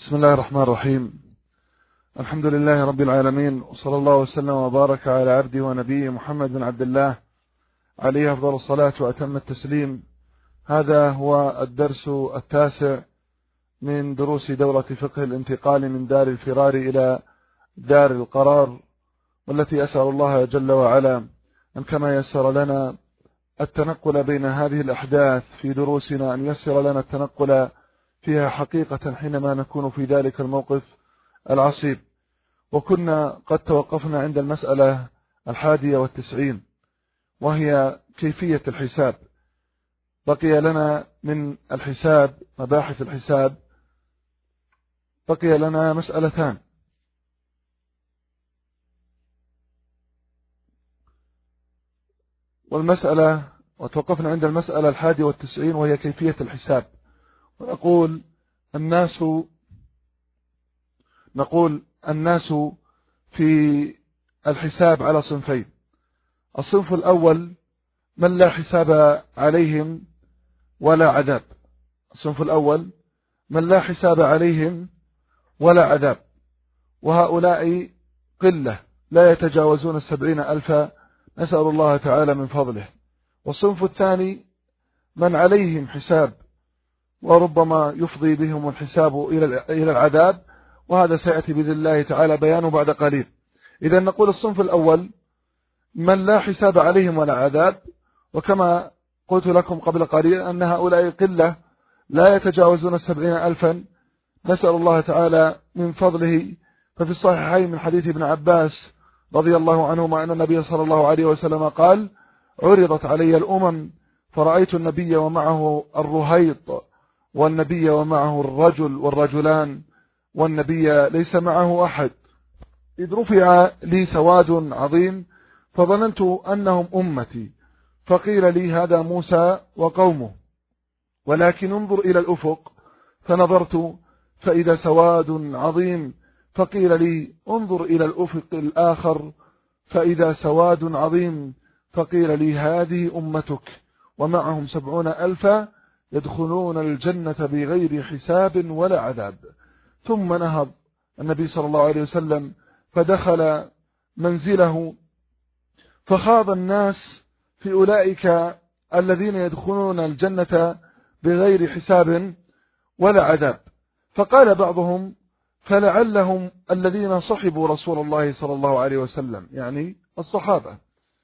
بسم الله الرحمن الرحيم. الحمد لله رب العالمين، وصلى الله وسلم وبارك على عبده ونبيه محمد بن عبد الله عليه أفضل الصلاة وأتم التسليم. هذا هو الدرس التاسع من دروس دورة فقه الانتقال من دار الفرار إلى دار القرار، والتي أسأل الله جل وعلا أن كما يسر لنا التنقل بين هذه الأحداث في دروسنا أن يسر لنا التنقل فيها حقيقة حينما نكون في ذلك الموقف العصيب. وكنا قد توقفنا عند المسألة 91، وهي كيفية الحساب. بقي لنا من الحساب مباحث الحساب بقي لنا مسألتان. وتوقفنا عند المسألة 91 وهي كيفية الحساب. ونقول الناس في الحساب على صنفين. الصنف الأول من لا حساب عليهم ولا عذاب. الصنف الأول من لا حساب عليهم ولا عذاب، وهؤلاء قلة لا يتجاوزون 70,000، نسأل الله تعالى من فضله. والصنف الثاني من عليهم حساب وربما يفضي بهم الحساب إلى العذاب، وهذا سيأتي بإذن الله تعالى بيانه بعد قليل. إذا نقول الصنف الأول من لا حساب عليهم ولا عذاب، وكما قلت لكم قبل قليل أن هؤلاء قلة لا يتجاوزون 70,000، نسأل الله تعالى من فضله. ففي الصحيحين من حديث ابن عباس رضي الله عنهما أن النبي صلى الله عليه وسلم قال: عرضت علي الأمم فرأيت النبي ومعه الرهيط، والنبي ومعه الرجل والرجلان، والنبي ليس معه أحد، إذ رفع لي سواد عظيم فظننت أنهم أمتي، فقيل لي هذا موسى وقومه، ولكن انظر إلى الأفق، فنظرت فإذا سواد عظيم، فقيل لي انظر إلى الأفق الآخر، فإذا سواد عظيم، فقيل لي هذه أمتك ومعهم 70,000 يدخلون الجنة بغير حساب ولا عذاب. ثم نهض النبي صلى الله عليه وسلم فدخل منزله، فخاض الناس في أولئك الذين يدخلون الجنة بغير حساب ولا عذاب. فقال بعضهم: فلعلهم الذين صحبوا رسول الله صلى الله عليه وسلم، يعني الصحابة.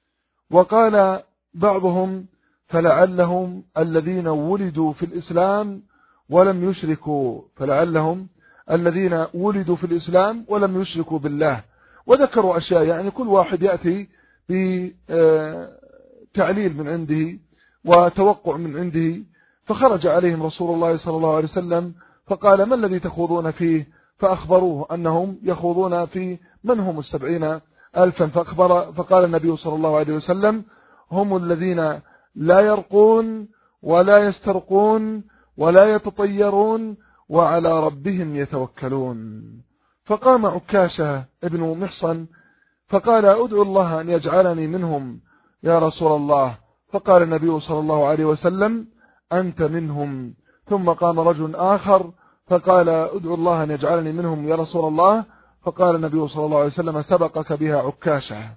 وقال بعضهم: فلعلهم الذين ولدوا في الإسلام ولم يشركوا، فلعلهم الذين ولدوا في الإسلام ولم يشركوا بالله. وذكروا أشياء، يعني كل واحد يأتي بتعليل من عنده وتوقع من عنده. فخرج عليهم رسول الله صلى الله عليه وسلم فقال: ما الذي تخوضون فيه؟ فأخبروه أنهم يخوضون في من هم 70,000. فقال النبي صلى الله عليه وسلم: هم الذين لا يرقون ولا يسترقون ولا يتطيرون وعلى ربهم يتوكلون. فقام عكاشة ابن محصن فقال: أدعو الله أن يجعلني منهم يا رسول الله. فقال النبي صلى الله عليه وسلم: أنت منهم. ثم قام رجل آخر فقال: أدعو الله أن يجعلني منهم يا رسول الله. فقال النبي صلى الله عليه وسلم: سبقك بها عكاشة.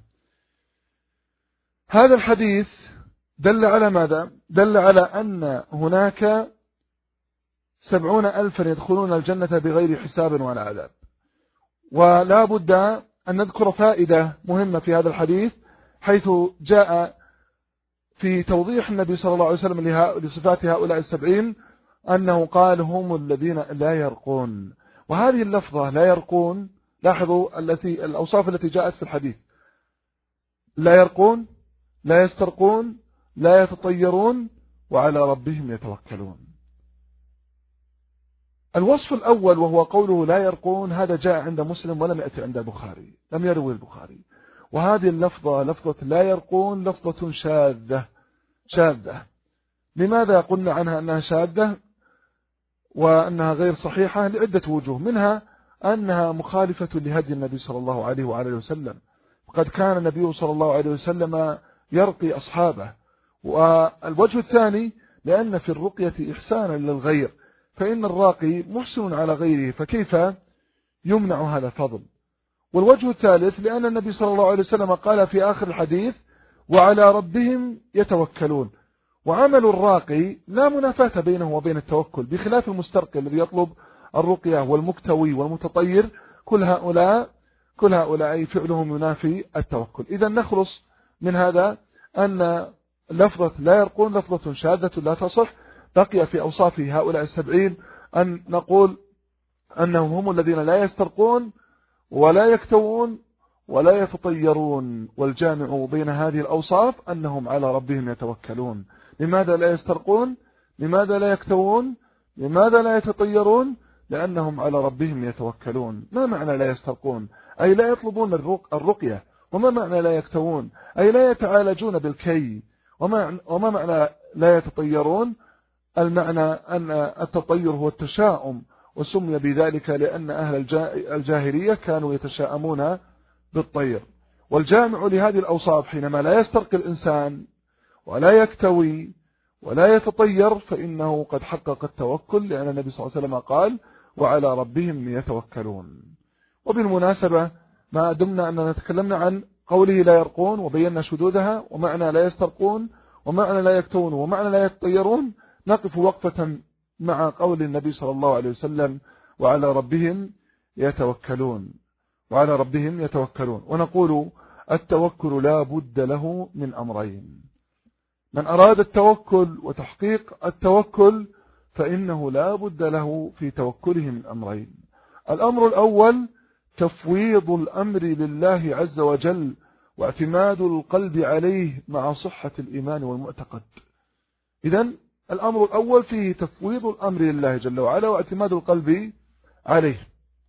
هذا الحديث دل على ماذا؟ دل على أن هناك 70,000 يدخلون الجنة بغير حساب ولا عذاب. ولا بد أن نذكر فائدة مهمة في هذا الحديث، حيث جاء في توضيح النبي صلى الله عليه وسلم لصفات هؤلاء 70 أنه قال: هم الذين لا يرقون. وهذه اللفظة لا يرقون، لاحظوا الأوصاف التي جاءت في الحديث: لا يرقون، لا يسترقون، لا يتطيرون، وعلى ربهم يتوكلون. الوصف الأول وهو قوله لا يرقون، هذا جاء عند مسلم ولم يأتي عند البخاري، لم يروي البخاري. وهذه اللفظة لفظة لا يرقون لفظة شاذة. لماذا قلنا عنها أنها شاذة وأنها غير صحيحة؟ لعدة وجوه، منها أنها مخالفة لهدي النبي صلى الله عليه وآله وسلم. وقد كان النبي صلى الله عليه وسلم يرقي أصحابه. والوجه الثاني لأن في الرقية إحسانا للغير، فإن الراقي محسن على غيره، فكيف يمنع هذا الفضل؟ والوجه الثالث لأن النبي صلى الله عليه وسلم قال في آخر الحديث وعلى ربهم يتوكلون، وعمل الراقي لا منافاة بينه وبين التوكل، بخلاف المسترقي الذي يطلب الرقية والمكتوي والمتطير، كل هؤلاء فعلهم ينافي التوكل. إذا نخلص من هذا أن لفظة لا يرقون لفظة شاذة لا تصح. بقي في أوصاف هؤلاء 70 أن نقول أنهم هم الذين لا يسترقون ولا يكتوون ولا يتطيرون، والجامع بين هذه الأوصاف أنهم على ربهم يتوكلون. لماذا لا يسترقون؟ لماذا لا يكتوون؟ لماذا لا يتطيرون؟ لأنهم على ربهم يتوكلون. ما معنى لا يسترقون؟ أي لا يطلبون الرقية. وما معنى لا يكتوون؟ أي لا يتعالجون بالكي. وما معنى لا يتطيرون؟ المعنى أن التطير هو التشاؤم، وسمي بذلك لأن أهل الجاهلية كانوا يتشاءمون بالطير. والجامع لهذه الأوصاف حينما لا يسترقي الإنسان ولا يكتوي ولا يتطير فإنه قد حقق التوكل، لأن النبي صلى الله عليه وسلم قال وعلى ربهم يتوكلون. وبالمناسبة ما دمنا أننا تكلمنا عن قوله لا يرقون وبينا شذوذها ومعنى لا يسترقون ومعنى لا يكتون ومعنى لا يتطيرون، نقف وقفة مع قول النبي صلى الله عليه وسلم وعلى ربهم يتوكلون، وعلى ربهم يتوكلون. ونقول التوكل لا بد له من أمرين. من أراد التوكل وتحقيق التوكل فإنه لا بد له في توكله من أمرين. الأمر الأول تفويض الأمر لله عز وجل واعتماد القلب عليه مع صحة الإيمان والمعتقد. إذن الأمر الأول فيه تفويض الأمر لله جل وعلا واعتماد القلب عليه.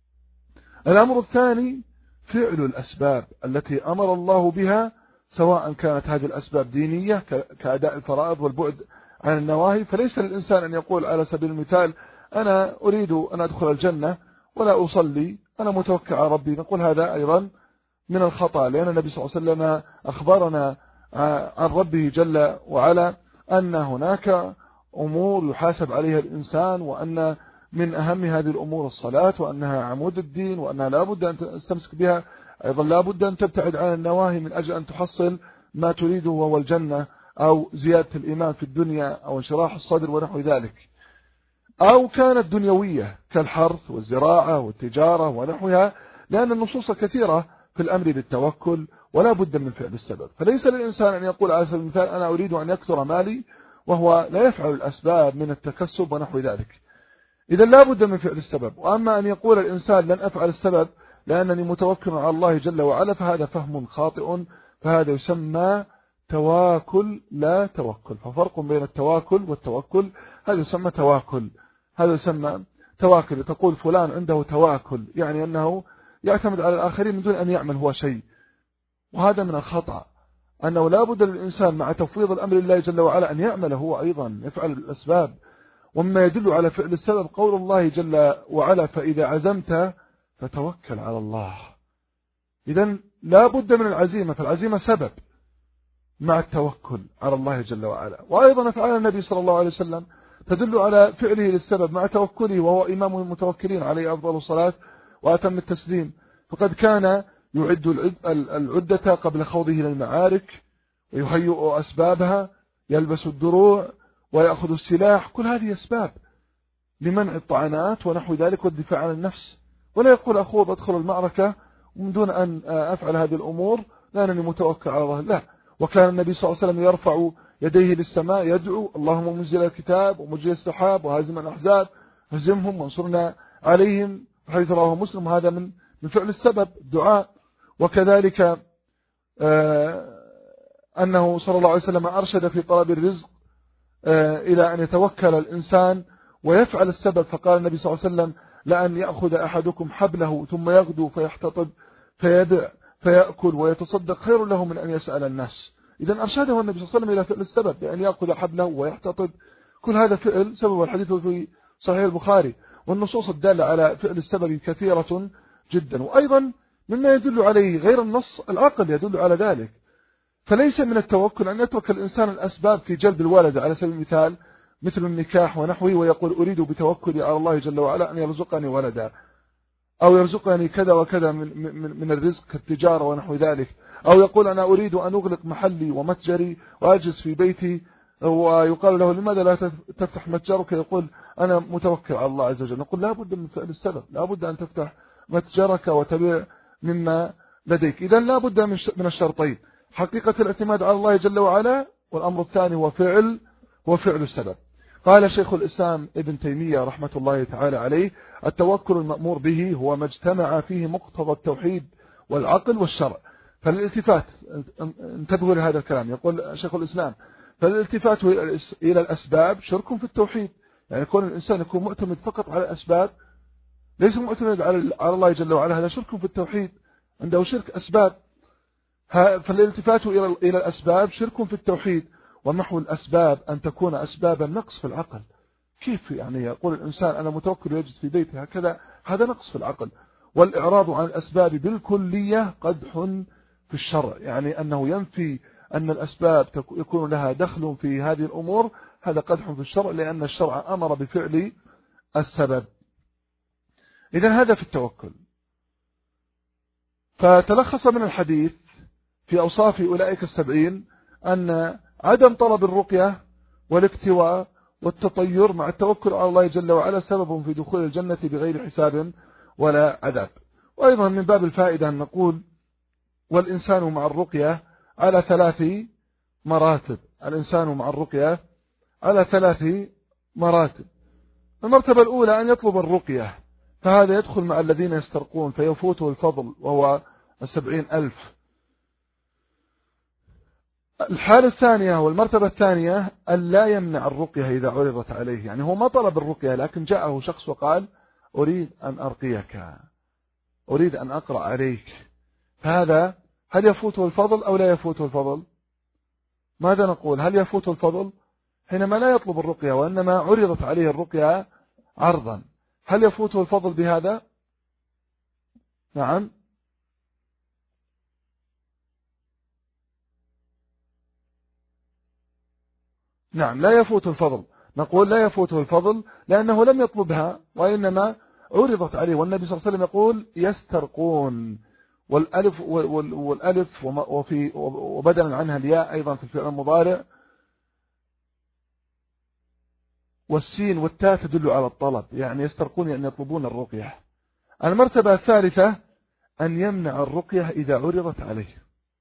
الأمر الثاني فعل الأسباب التي أمر الله بها، سواء كانت هذه الأسباب دينية كأداء الفرائض والبعد عن النواهي. فليس للإنسان أن يقول على سبيل المثال أنا أريد أن أدخل الجنة ولا أصلي، أنا متوكل على ربي. نقول هذا أيضا من الخطأ، لأن النبي صلى الله عليه وسلم أخبرنا عن ربه جل وعلا أن هناك أمور يحاسب عليها الإنسان، وأن من أهم هذه الأمور الصلاة، وأنها عمود الدين، وأنها لا بد أن تستمسك بها. أيضا لا بد أن تبتعد عن النواهي من أجل أن تحصل ما تريده وهو الجنة أو زيادة الإيمان في الدنيا أو انشراح الصدر ونحو ذلك. أو كانت دنيوية كالحرث والزراعة والتجارة ونحوها، لأن النصوص كثيرة في الأمر بالتوكل ولا بد من فعل السبب. فليس للإنسان أن يقول على سبيل المثال أنا أريد أن يكثر مالي وهو لا يفعل الأسباب من التكسب ونحو ذلك. إذا لا بد من فعل السبب. وأما أن يقول الإنسان لن أفعل السبب لأنني متوكل على الله جل وعلا، فهذا فهم خاطئ، فهذا يسمى تواكل لا توكل. ففرق بين التواكل والتوكل. هذا يسمى تواكل، هذا يسمى تواكل. تقول فلان عنده تواكل، يعني أنه يعتمد على الآخرين من دون أن يعمل هو شيء، وهذا من الخطأ. أنه لا بد للإنسان مع تفويض الأمر لله جل وعلا أن يعمل هو أيضا، يفعل الأسباب. ومما يدل على فعل السبب قول الله جل وعلا فإذا عزمت فتوكل على الله. إذن لا بد من العزيمة، فالعزيمة سبب مع التوكل على الله جل وعلا. وأيضا أفعال النبي صلى الله عليه وسلم تدل على فعله للسبب مع توكله، وهو إمام المتوكلين عليه أفضل الصلاة وأتم التسليم. فقد كان يعد العدة قبل خوضه للمعارك، ويهيئ أسبابها، يلبس الدروع ويأخذ السلاح. كل هذه أسباب لمنع الطعنات ونحو ذلك والدفاع عن النفس. ولا يقول أخوض أدخل المعركة من دون أن أفعل هذه الأمور لأنني متوكل على الله، لا. وكان النبي صلى الله عليه وسلم يرفع يديه للسماء يدعو اللهم منزل الكتاب ومجري السحاب وهازم الأحزاب هزمهم وانصرنا عليهم، حيث رواه مسلم. هذا من فعل السبب الدعاء. وكذلك أنه صلى الله عليه وسلم أرشد في طلب الرزق إلى أن يتوكل الإنسان ويفعل السبب. فقال النبي صلى الله عليه وسلم لأن يأخذ أحدكم حبله ثم يغدو فيحتطب فيدع فيأكل ويتصدق خير له من أن يسأل الناس. إذن أرشده النبي صلى الله عليه وسلم إلى فعل السبب بأن يأخذ حبله ويحتطب. كل هذا فعل سبب، والحديث في صحيح البخاري. والنصوص الدالة على فعل السبب كثيرة جدا. وأيضا مما يدل عليه غير النص العقل يدل على ذلك. فليس من التوكل أن يترك الإنسان الأسباب في جلب الولد على سبيل المثال مثل النكاح ونحوه، ويقول أريد بتوكلي على الله جل وعلا أن يرزقني ولدا، أو يرزقني كذا وكذا من الرزق كالتجارة ونحو ذلك، أو يقول أنا أريد أن أغلق محلي ومتجري وأجلس في بيتي، ويقال له لماذا لا تفتح متجرك؟ يقول أنا متوكل على الله عز وجل. نقول لا بد من فعل السبب، لا بد أن تفتح متجرك وتبيع مما لديك. إذا لا بد من الشرطين: حقيقة الاعتماد على الله جل وعلا، والأمر الثاني هو فعل السبب. قال شيخ الإسلام ابن تيمية رحمة الله تعالى عليه: التوكل المأمور به هو ما اجتمع فيه مقتضى التوحيد والعقل والشرع. فالالتفات، انتبهوا لهذا الكلام، يقول شيخ الإسلام: فالالتفات إلى الأسباب شرك في التوحيد. يعني يكون الإنسان يكون معتمد فقط على الأسباب، ليس معتمد على الله جل وعلا، هذا شرك في التوحيد، عنده شرك أسباب. فالالتفات إلى الأسباب شرك في التوحيد، ومحو الأسباب أن تكون أسباب النقص في العقل. كيف يعني يقول الإنسان أنا متوكل ويجلس في بيته هكذا؟ هذا نقص في العقل. والإعراض عن الأسباب بالكلية قدح في الشرع، يعني أنه ينفي أن الأسباب يكون لها دخل في هذه الأمور، هذا قدح في الشرع، لأن الشرع أمر بفعل السبب. إذن هذا في التوكل. فتلخص من الحديث في أوصاف أولئك 70 أن عدم طلب الرقية والاكتواء والتطير مع التوكل على الله جل وعلا سبب في دخول الجنة بغير حساب ولا عذاب. وأيضا من باب الفائدة أن نقول: والإنسان مع الرقية على 3 مراتب. الإنسان مع الرقية على 3 مراتب. المرتبة الأولى أن يطلب الرقية، فهذا يدخل مع الذين يسترقون فيفوته الفضل وهو 70,000. الحالة الثانية والمرتبة الثانية أن لا يمنع الرقية إذا عرضت عليه، يعني هو ما طلب الرقية لكن جاءه شخص وقال أريد أن أرقيك، أريد أن أقرأ عليك، فهذا هل يفوته الفضل أو لا يفوته الفضل؟ ماذا نقول؟ هل يفوته الفضل حينما لا يطلب الرقية وإنما عرضت عليه الرقية عرضا؟ هل يفوته الفضل بهذا؟ نعم. نعم لا يفوت الفضل. نقول لا يفوته الفضل لأنه لم يطلبها وإنما عرضت عليه. والنبي صلى الله عليه وسلم يقول يسترقون، والألف وبدلا عنها الياء أيضا في الفعل المضارع، والسين والتاء تدل على الطلب، يعني يسترقون يعني يطلبون الرقية. المرتبة الثالثة أن يمنع الرقية إذا عرضت عليه،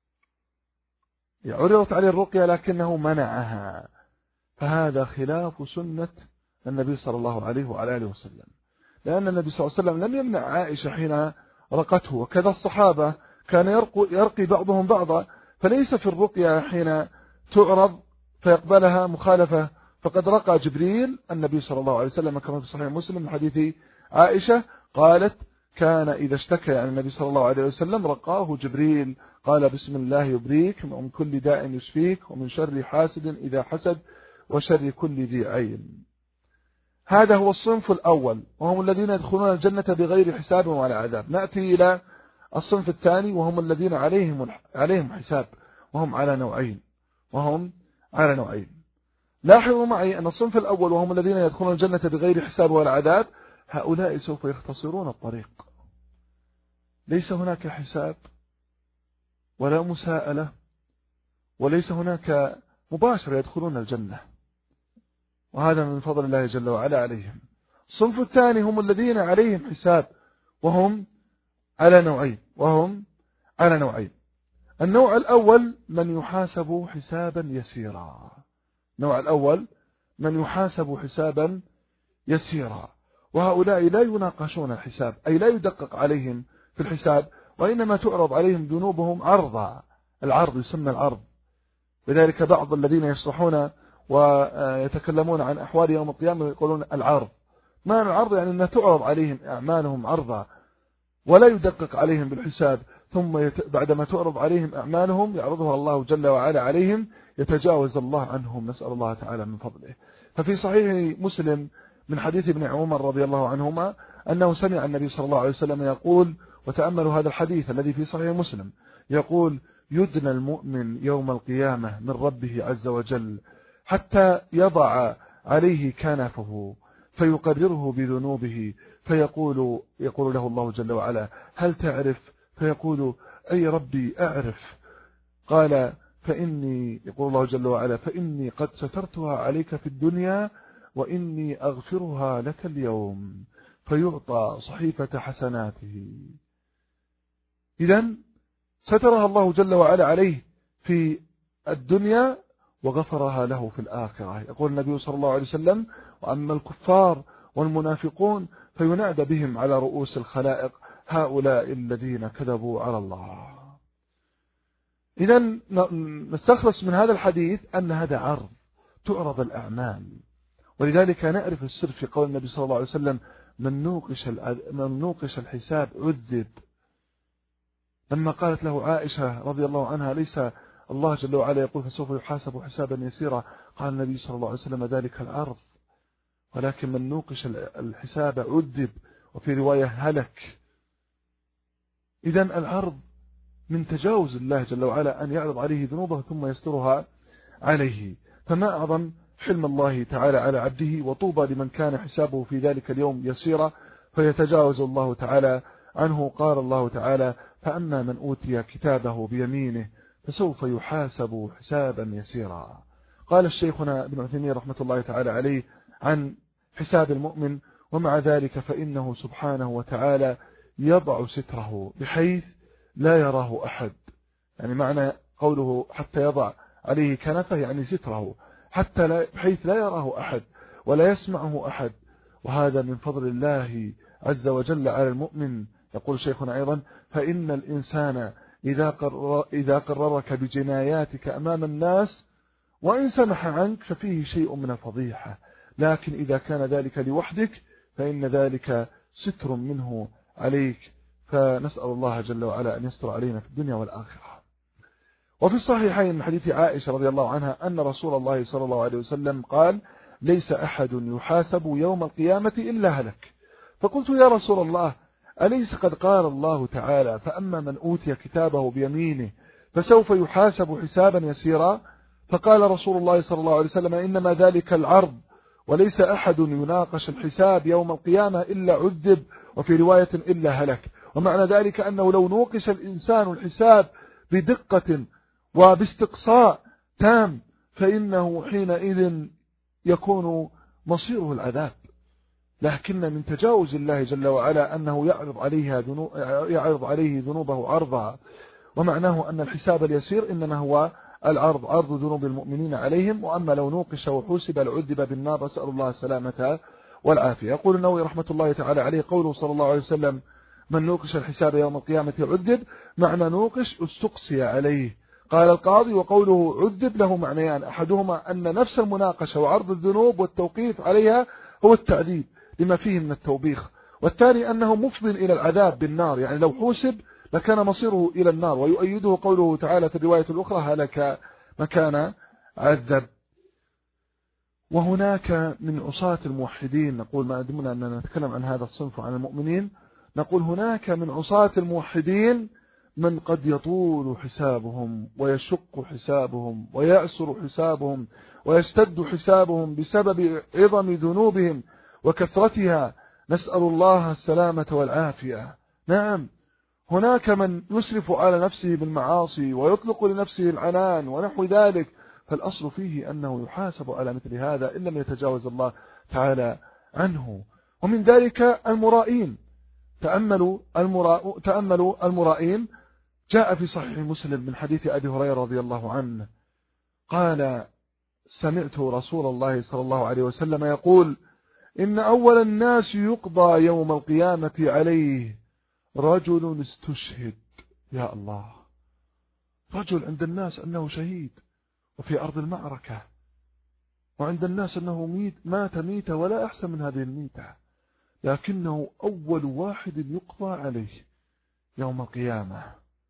عرضت عليه الرقية لكنه منعها، فهذا خلاف سنة النبي صلى الله عليه وعلى آله وسلم، لأن النبي صلى الله عليه وسلم لم يمنع عائشة حين رقته، وكذا الصحابة كان يرقي بعضهم بعضا، فليس في الرقية حين تعرض فيقبلها مخالفة. فقد رقى جبريل النبي صلى الله عليه وسلم كما في صحيح مسلم من حديث عائشة قالت: كان إذا اشتكى عن النبي صلى الله عليه وسلم رقاه جبريل، قال: بسم الله يبريك ومن كل داء يشفيك ومن شر حاسد إذا حسد وشر كل ذي عين. هذا هو الصنف الأول، وهم الذين يدخلون الجنة بغير حساب ولا عذاب. نأتي إلى الصنف الثاني وهم الذين عليهم حساب، وهم على نوعين. لاحظوا معي أن الصنف الأول وهم الذين يدخلون الجنة بغير حساب ولا عذاب، هؤلاء سوف يختصرون الطريق، ليس هناك حساب ولا مساءلة، وليس هناك مباشرة يدخلون الجنة، وهذا من فضل الله جل وعلا عليهم. الصنف الثاني هم الذين عليهم حساب، وهم على نوعين. النوع الأول من يحاسب حسابا يسيرا، النوع الأول من يحاسب حسابا يسيرا، وهؤلاء لا يناقشون الحساب، أي لا يدقق عليهم في الحساب، وإنما تعرض عليهم ذنوبهم عرضا. العرض يسمى العرض، لذلك بعض الذين يشرحون ويتكلمون عن أحوال يوم القيامة يقولون العرض. ما العرض؟ يعني أن تعرض عليهم أعمالهم عرضا ولا يدقق عليهم بالحساب، ثم بعدما تعرض عليهم أعمالهم يعرضها الله جل وعلا عليهم يتجاوز الله عنهم، نسأل الله تعالى من فضله. ففي صحيح مسلم من حديث ابن عمر رضي الله عنهما أنه سمع النبي صلى الله عليه وسلم يقول، وتأملوا هذا الحديث الذي في صحيح مسلم، يقول: يدنى المؤمن يوم القيامة من ربه عز وجل حتى يضع عليه كنفه فيقرره بذنوبه فيقول له الله جل وعلا: هل تعرف؟ فيقول: أي ربي أعرف. قال: يقول الله جل وعلا: فإني قد سترتها عليك في الدنيا وإني أغفرها لك اليوم. فيعطى صحيفة حسناته. إذن سترها الله جل وعلا عليه في الدنيا وغفرها له في الآخرة. يقول النبي صلى الله عليه وسلم: وأما الكفار والمنافقون فينادى بهم على رؤوس الخلائق: هؤلاء الذين كذبوا على الله. إذن نستخلص من هذا الحديث أن هذا عرض تعرض الأعمال، ولذلك نعرف السر في قول النبي صلى الله عليه وسلم: من نوقش الحساب عذب. لما قالت له عائشة رضي الله عنها: ليس الله جل وعلا يقول فسوف يحاسب حسابا يسيرا؟ قال النبي صلى الله عليه وسلم: ذلك العرض، ولكن من نوقش الحساب عذب، وفي رواية هلك. إذن العرض من تجاوز الله جل وعلا أن يعرض عليه ذنوبه ثم يسترها عليه. فما أعظم حلم الله تعالى على عبده، وطوبى لمن كان حسابه في ذلك اليوم يسيرا فيتجاوز الله تعالى عنه. قال الله تعالى: فأما من أوتي كتابه بيمينه فسوف يحاسب حسابا يسيرا. قال الشيخنا ابن عثيمين رحمة الله تعالى عليه عن حساب المؤمن: ومع ذلك فإنه سبحانه وتعالى يضع ستره بحيث لا يراه أحد. يعني معنى قوله حتى يضع عليه كنفه يعني ستره، بحيث لا يراه أحد ولا يسمعه أحد. وهذا من فضل الله عز وجل على المؤمن. يقول شيخنا أيضا: فإن الإنسان إذا قررك بجناياتك أمام الناس وإن سمح عنك ففيه شيء من الفضيحة، لكن إذا كان ذلك لوحدك فإن ذلك ستر منه عليك. فنسأل الله جل وعلا أن يستر علينا في الدنيا والآخرة. وفي الصحيحين من حديث عائشة رضي الله عنها أن رسول الله صلى الله عليه وسلم قال: ليس أحد يحاسب يوم القيامة إلا هلك. فقلت: يا رسول الله، أليس قد قال الله تعالى: فأما من أوتي كتابه بيمينه فسوف يحاسب حسابا يسيرا؟ فقال رسول الله صلى الله عليه وسلم: إنما ذلك العرض، وليس أحد يناقش الحساب يوم القيامة إلا عذب، وفي رواية إلا هلك. ومعنى ذلك أنه لو نوقش الإنسان الحساب بدقة وباستقصاء تام فإنه حينئذ يكون مصيره العذاب. لكن من تجاوز الله جل وعلا أنه يعرض عليه ذنوبه عرضا. ومعناه أن الحساب اليسير إنما هو عرض ذنوب المؤمنين عليهم. وأما لو نوقش وحوسب العذب بالنار، نسأل الله السلامة والعافية. يقول النووي رحمة الله تعالى عليه: قوله صلى الله عليه وسلم: من نوقش الحساب يوم القيامة عذب، معنى نوقش استقصي عليه. قال القاضي: وقوله عذب له معنيان: أحدهما أن نفس المناقشة وعرض الذنوب والتوقيف عليها هو التعذيب لما فيه من التوبيخ، والثاني أنه مفض إلى العذاب بالنار، يعني لو حوسب لكان مصيره إلى النار. ويؤيده قوله تعالى في الرواية الأخرى: هلك مكان عذب. وهناك من عصاة الموحدين، نقول ما دمنا أننا نتكلم عن هذا الصنف عن المؤمنين، نقول هناك من عصاة الموحدين من قد يطول حسابهم ويشق حسابهم ويأسر حسابهم ويشتد حسابهم بسبب عظم ذنوبهم وكثرتها، نسأل الله السلامة والعافية. نعم، هناك من يسرف على نفسه بالمعاصي ويطلق لنفسه العنان ونحو ذلك، فالأصل فيه أنه يحاسب على مثل هذا إن لم يتجاوز الله تعالى عنه. ومن ذلك المرائين. تأملوا المرائين. جاء في صحيح مسلم من حديث أبي هريرة رضي الله عنه قال: سمعت رسول الله صلى الله عليه وسلم يقول: إن أول الناس يقضى يوم القيامة عليه رجل استشهد. يا الله، رجل عند الناس أنه شهيد وفي أرض المعركة، وعند الناس أنه مات ميتة ولا أحسن من هذه الميتة، لكنه أول واحد يقضى عليه يوم القيامة.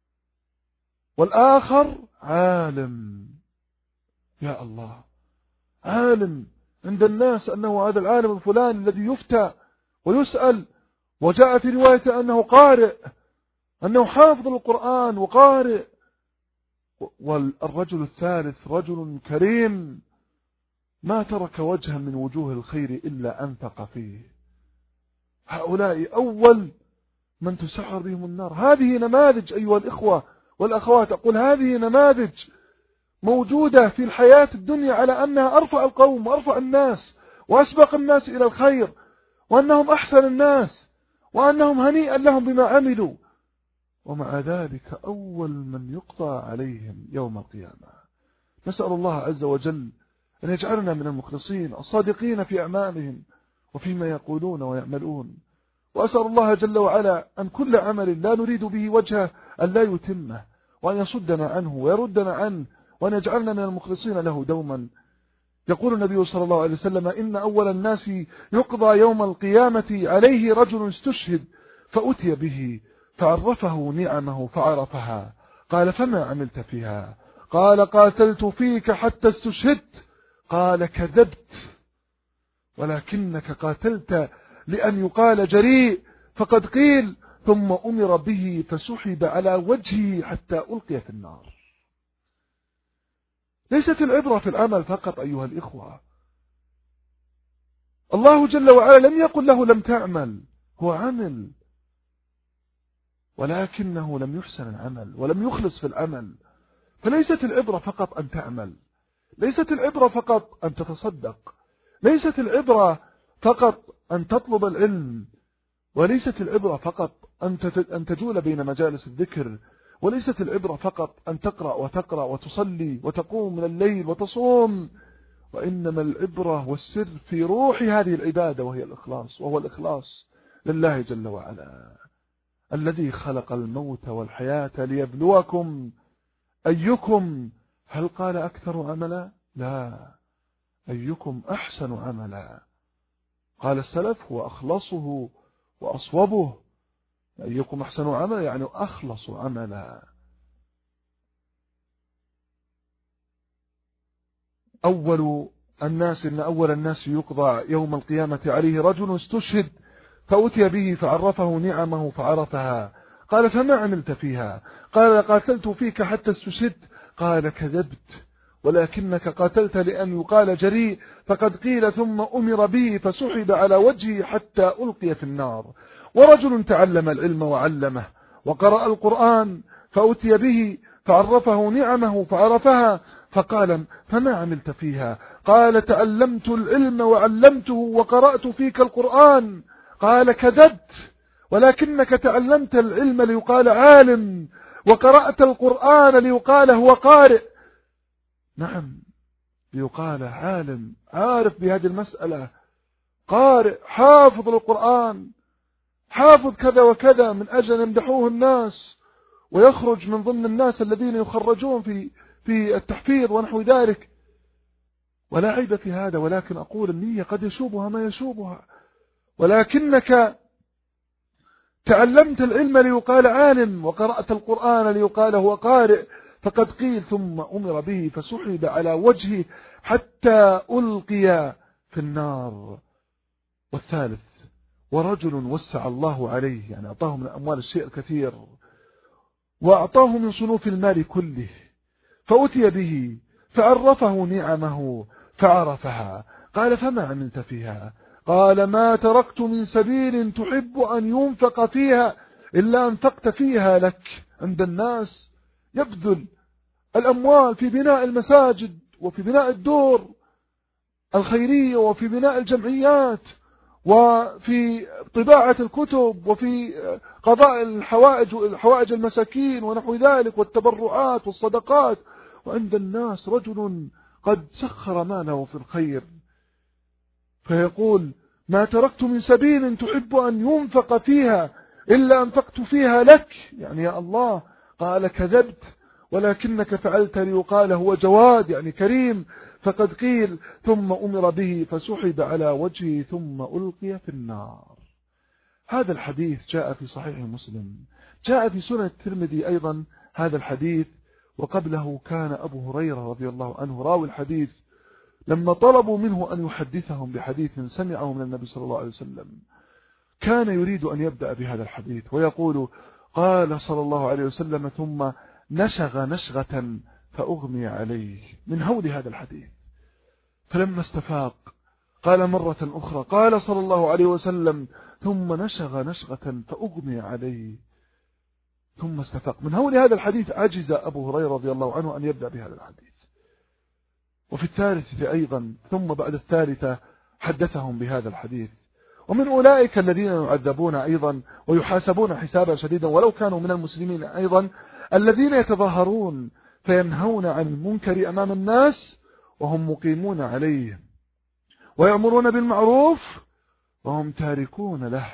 والآخر عالم. يا الله، عالم عند الناس أنه هذا العالم الفلاني الذي يفتى ويسأل، وجاء في رواية أنه قارئ، أنه حافظ القرآن وقارئ. والرجل الثالث رجل كريم ما ترك وجها من وجوه الخير إلا أنفق فيه. هؤلاء أول من تسعر بهم النار. هذه نماذج أيها الإخوة والأخوات، أقول هذه نماذج موجودة في الحياة الدنيا على أنها أرفع القوم وأرفع الناس وأسبق الناس إلى الخير، وأنهم أحسن الناس، وأنهم هنيئا لهم بما عملوا، ومع ذلك أول من يقضى عليهم يوم القيامة. نسأل الله عز وجل أن يجعلنا من المخلصين الصادقين في أعمالهم وفيما يقولون ويعملون. وأسأل الله جل وعلا أن كل عمل لا نريد به وجهه أن لا يتمه، وأن يصدنا عنه ويردنا عنه، وأن يجعلنا من المخلصين له دوما. يقول النبي صلى الله عليه وسلم: إن أول الناس يقضى يوم القيامة عليه رجل استشهد فأتي به فعرفه نعمه فعرفها، قال: فما عملت فيها؟ قال: قاتلت فيك حتى استشهدت. قال: كذبت، ولكنك قاتلت لأن يقال جريء، فقد قيل ثم أمر به فسحب على وجهه حتى ألقي في النار. ليست العبرة في العمل فقط أيها الإخوة. الله جل وعلا لم يقل له لم تعمل، هو عمل، ولكنه لم يحسن العمل ولم يخلص في العمل. فليست العبرة فقط أن تعمل، ليست العبرة فقط أن تتصدق، ليست العبرة فقط أن تطلب العلم، وليست العبرة فقط أن تجول بين مجالس الذكر، وليست العبرة فقط أن تقرأ وتصلي وتقوم من الليل وتصوم، وإنما العبرة والسر في روح هذه العبادة، وهي الإخلاص، وهو الإخلاص لله جل وعلا الذي خلق الموت والحياة ليبلوكم أيكم، هل قال أكثر عملا؟ لا، أيكم أحسن عملا. قال السلف: هو أخلصه وأصوبه. أيكم أحسن عملا يعني أخلص عملا. أول الناس يقضى يوم القيامة عليه رجل استشهد فأتي به فعرفه نعمه فعرفها، قال: فما عملت فيها؟ قال: قاتلت فيك حتى استشهدت. قال: كذبت، ولكنك قاتلت لأن يقال جريء، فقد قيل ثم أمر به فسحب على وجهه حتى ألقي في النار. ورجل تعلم العلم وعلمه وقرأ القرآن فأتي به فعرفه نعمه فعرفها، فقال: فما عملت فيها؟ قال: تعلمت العلم وعلمته وقرأت فيك القرآن. قال: كذبت، ولكنك تعلمت العلم ليقال عالم، وقرأت القرآن ليقال هو قارئ. نعم، ليقال عالم، عارف بهذه المسألة، قارئ، حافظ القرآن، حافظ كذا وكذا، من أجل أن يمدحوه الناس ويخرج من ضمن الناس الذين يخرجون في التحفيظ ونحو ذلك. ولا عيب في هذا، ولكن أقول النية قد يشوبها ما يشوبها. ولكنك تعلمت العلم ليقال عالم، وقرأت القرآن ليقال هو قارئ، فقد قيل ثم أمر به فسحب على وجهه حتى ألقي في النار. والثالث: ورجل وسع الله عليه، يعني أعطاه من الأموال الشيء الكثير، وأعطاه من صنوف المال كله، فأتي به فعرفه نعمه فعرفها، قال: فما عملت فيها؟ قال: ما تركت من سبيل تحب أن ينفق فيها إلا أنفقت فيها لك. عند الناس يبذل الأموال في بناء المساجد وفي بناء الدور الخيرية وفي بناء الجمعيات وفي طباعة الكتب وفي قضاء الحوائج المساكين ونحو ذلك والتبرعات والصدقات. وعند الناس رجل قد سخر ماله في الخير، فيقول: ما تركت من سبيل تحب أن ينفق فيها إلا أنفقت فيها لك، يعني يا الله. قال: كذبت، ولكنك فعلت ليقال هو جواد، يعني كريم، فقد قيل ثم أمر به فسحب على وجهه ثم ألقي في النار. هذا الحديث جاء في صحيح مسلم، جاء في سنن الترمذي أيضا هذا الحديث. وقبله كان أبو هريرة رضي الله عنه راوي الحديث، لما طلبوا منه أن يحدثهم بحديث سمعه من النبي صلى الله عليه وسلم، كان يريد أن يبدأ بهذا الحديث ويقول: قال صلى الله عليه وسلم ثم نشغ نشغة فأغمي عليه، من هول هذا الحديث. فلما استفاق قال مرة أخرى، قال صلى الله عليه وسلم: ثم نشغ نشغة فأغمي عليه ثم استفاق. من هول هذا الحديث عجز أبو هريرة رضي الله عنه أن يبدأ بهذا الحديث. وفي الثالثة أيضا ثم بعد الثالثة حدثهم بهذا الحديث. ومن أولئك الذين يعذبون أيضا ويحاسبون حسابا شديدا ولو كانوا من المسلمين أيضا الذين يتظاهرون فينهون عن المنكر أمام الناس وهم مقيمون عليه، ويأمرون بالمعروف وهم تاركون له.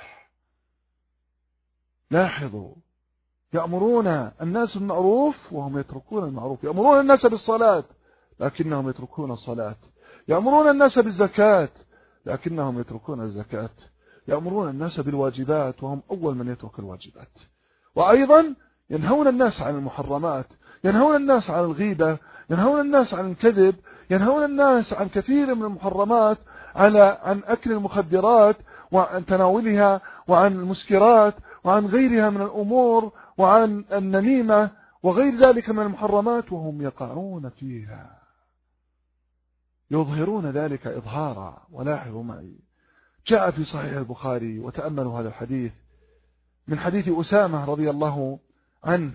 لاحظوا، يأمرون الناس بالمعروف وهم يتركون المعروف، يأمرون الناس بالصلاة لكنهم يتركون الصلاة، يأمرون الناس بالزكاة لكنهم يتركون الزكاة، يأمرون الناس بالواجبات وهم أول من يترك الواجبات. وأيضا ينهون الناس عن المحرمات، ينهون الناس عن الغيبة، ينهون الناس عن الكذب، ينهون الناس عن كثير من المحرمات، عن أكل المخدرات وعن تناولها وعن المسكرات وعن غيرها من الأمور وعن النميمة وغير ذلك من المحرمات وهم يقعون فيها، يظهرون ذلك إظهارا. ولاحظوا معي، جاء في صحيح البخاري، وتأملوا هذا الحديث، من حديث أسامة رضي الله عنه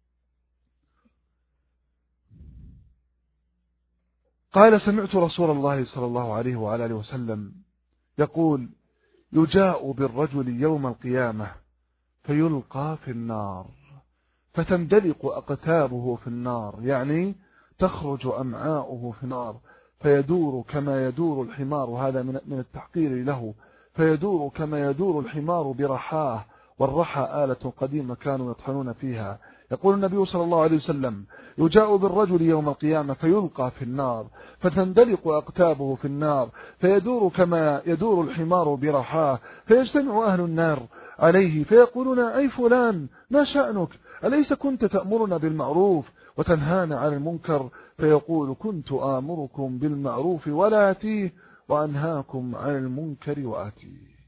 قال: سمعت رسول الله صلى الله عليه وعلى آله وسلم يقول: يجاء بالرجل يوم القيامة فيلقى في النار فتندلق أقتابه في النار، يعني تخرج أمعاؤه في النار، فيدور كما يدور الحمار، وهذا من التحقير له، فيدور كما يدور الحمار برحاه، والرحى آلة قديمة كانوا يطحنون فيها. يقول النبي صلى الله عليه وسلم: يجاء بالرجل يوم القيامة فيلقى في النار فتندلق أقتابه في النار، فيدور كما يدور الحمار برحاه، فيجتمع أهل النار عليه فيقولون: أي فلان، ما شأنك؟ أليس كنت تأمرنا بالمعروف وتنهانا عن المنكر؟ فيقول: كنت آمركم بالمعروف ولا آتيه، وأنهاكم عن المنكر وآتيه.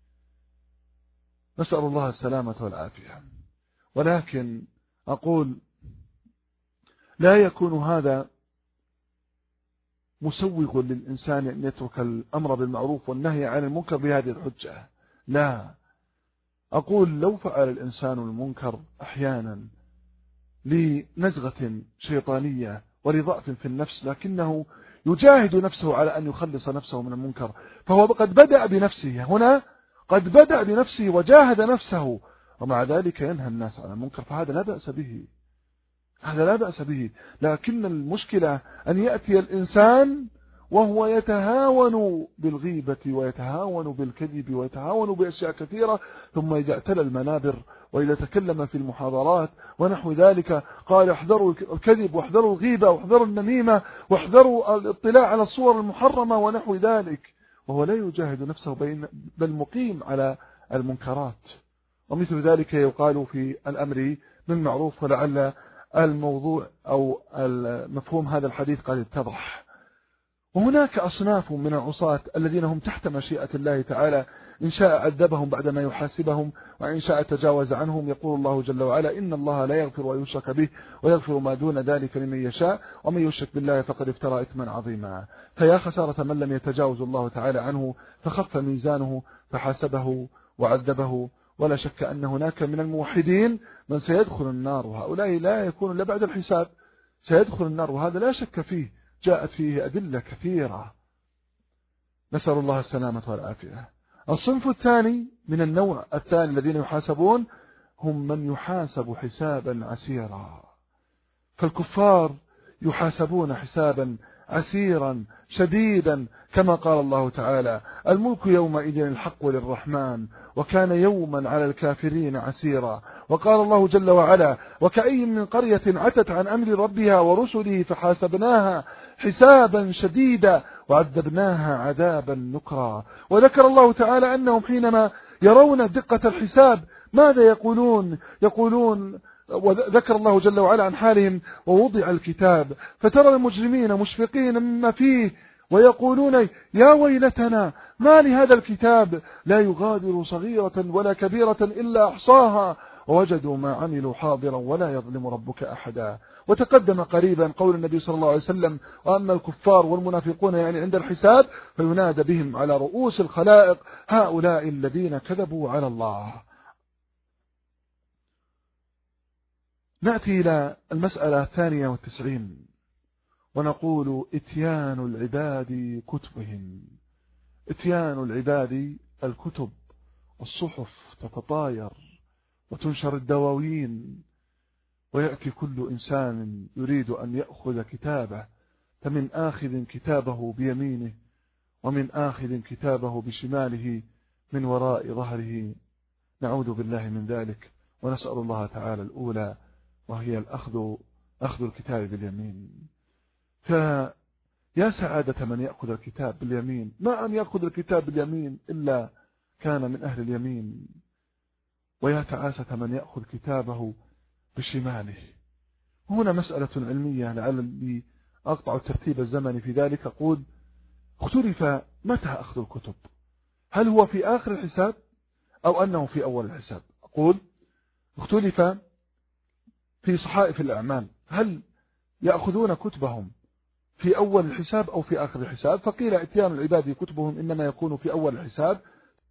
نسأل الله السلامة والعافية. ولكن أقول، لا يكون هذا مسوغ للإنسان أن يترك الأمر بالمعروف والنهي عن المنكر بهذه الحجة. لا، أقول لو فعل الإنسان المنكر أحيانا لنزغة شيطانية ولضعف في النفس، لكنه يجاهد نفسه على أن يخلص نفسه من المنكر، فهو قد بدأ بنفسه هنا، قد بدأ بنفسه وجاهد نفسه، ومع ذلك ينهى الناس عن المنكر، فهذا لا بأس به، هذا لا بأس به. لكن المشكلة أن يأتي الإنسان وهو يتهاون بالغيبة ويتهاون بالكذب ويتهاون بأشياء كثيرة، ثم يعتلى المنابر وإذا تكلم في المحاضرات ونحو ذلك قال: احذروا الكذب واحذروا الغيبة واحذروا النميمة واحذروا الاطلاع على الصور المحرمة ونحو ذلك، وهو لا يجاهد نفسه بل مقيم على المنكرات. ومثل ذلك يقال في الأمر بالمعروف، ولعل الموضوع أو المفهوم هذا الحديث قد اتضح. وهناك أصناف من العصاة الذين هم تحت مشيئة الله تعالى، إن شاء عذبهم بعدما يحاسبهم، وإن شاء تجاوز عنهم. يقول الله جل وعلا: إن الله لا يغفر ويشرك به ويغفر ما دون ذلك لمن يشاء ومن يشرك بالله فقد افترى إثما عظيما. فيا خسارة من لم يتجاوز الله تعالى عنه فخف ميزانه فحاسبه وعذبه. ولا شك أن هناك من الموحدين من سيدخل النار، وهؤلاء لا يكون إلا بعد الحساب، سيدخل النار، وهذا لا شك فيه، جاءت فيه أدلة كثيرة. نسأل الله السلامة والعافية. الصنف الثاني من النوع الثاني الذين يحاسبون هم من يحاسب حسابا عسيرا. فالكفار يحاسبون حسابا عسيرا شديدا، كما قال الله تعالى: الملك يومئذ الحق للرحمن وكان يوما على الكافرين عسيرا. وقال الله جل وعلا: وكأي من قرية عتت عن أمر ربها ورسله فحاسبناها حسابا شديدا وعذبناها عذابا نكرا. وذكر الله تعالى أنهم حينما يرون دقة الحساب ماذا يقولون وذكر الله جل وعلا عن حالهم: ووضع الكتاب فترى المجرمين مشفقين مما فيه ويقولون يا ويلتنا ما لهذا الكتاب لا يغادر صغيرة ولا كبيرة إلا أحصاها ووجدوا ما عملوا حاضرا ولا يظلم ربك أحدا. وتقدم قريبا قول النبي صلى الله عليه وسلم: وأما الكفار والمنافقون يعني عند الحساب فينادى بهم على رؤوس الخلائق: هؤلاء الذين كذبوا على الله. نأتي إلى المسألة 92 ونقول: إتيان العباد كتبهم. إتيان العباد الكتب والصحف تتطاير وتنشر الدواوين، ويأتي كل إنسان يريد أن يأخذ كتابه، فمن آخذ كتابه بيمينه ومن آخذ كتابه بشماله من وراء ظهره. نعوذ بالله من ذلك، ونسأل الله تعالى الأولى وهي أخذ الكتاب باليمين. فيا سعادة من يأخذ الكتاب باليمين، ما أن يأخذ الكتاب باليمين إلا كان من أهل اليمين، ويا تعاسة من يأخذ كتابه بشماله. هنا مسألة علمية لعلي أقطع الترتيب الزمني في ذلك. أقول: اختلف متى أخذ الكتب، هل هو في آخر الحساب أو أنه في أول الحساب؟ أقول: اختلف في صحائف الأعمال، هل يأخذون كتبهم في أول الحساب أو في آخر الحساب؟ فقيل: إتيان العباد كتبهم إنما يكون في أول الحساب.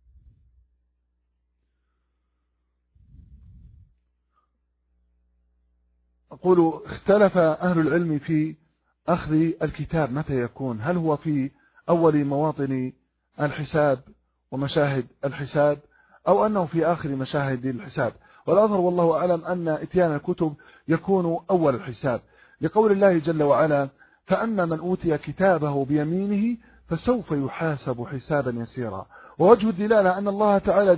أقول: اختلف أهل العلم في أخذ الكتاب متى يكون، هل هو في أول مواطن الحساب ومشاهد الحساب أو أنه في آخر مشاهد الحساب. والأظهر والله أعلم أن إتيان الكتب يكون أول الحساب، لقول الله جل وعلا: فأما من أوتي كتابه بيمينه فسوف يحاسب حسابا يسيرا. ووجه الدلالة أن الله تعالى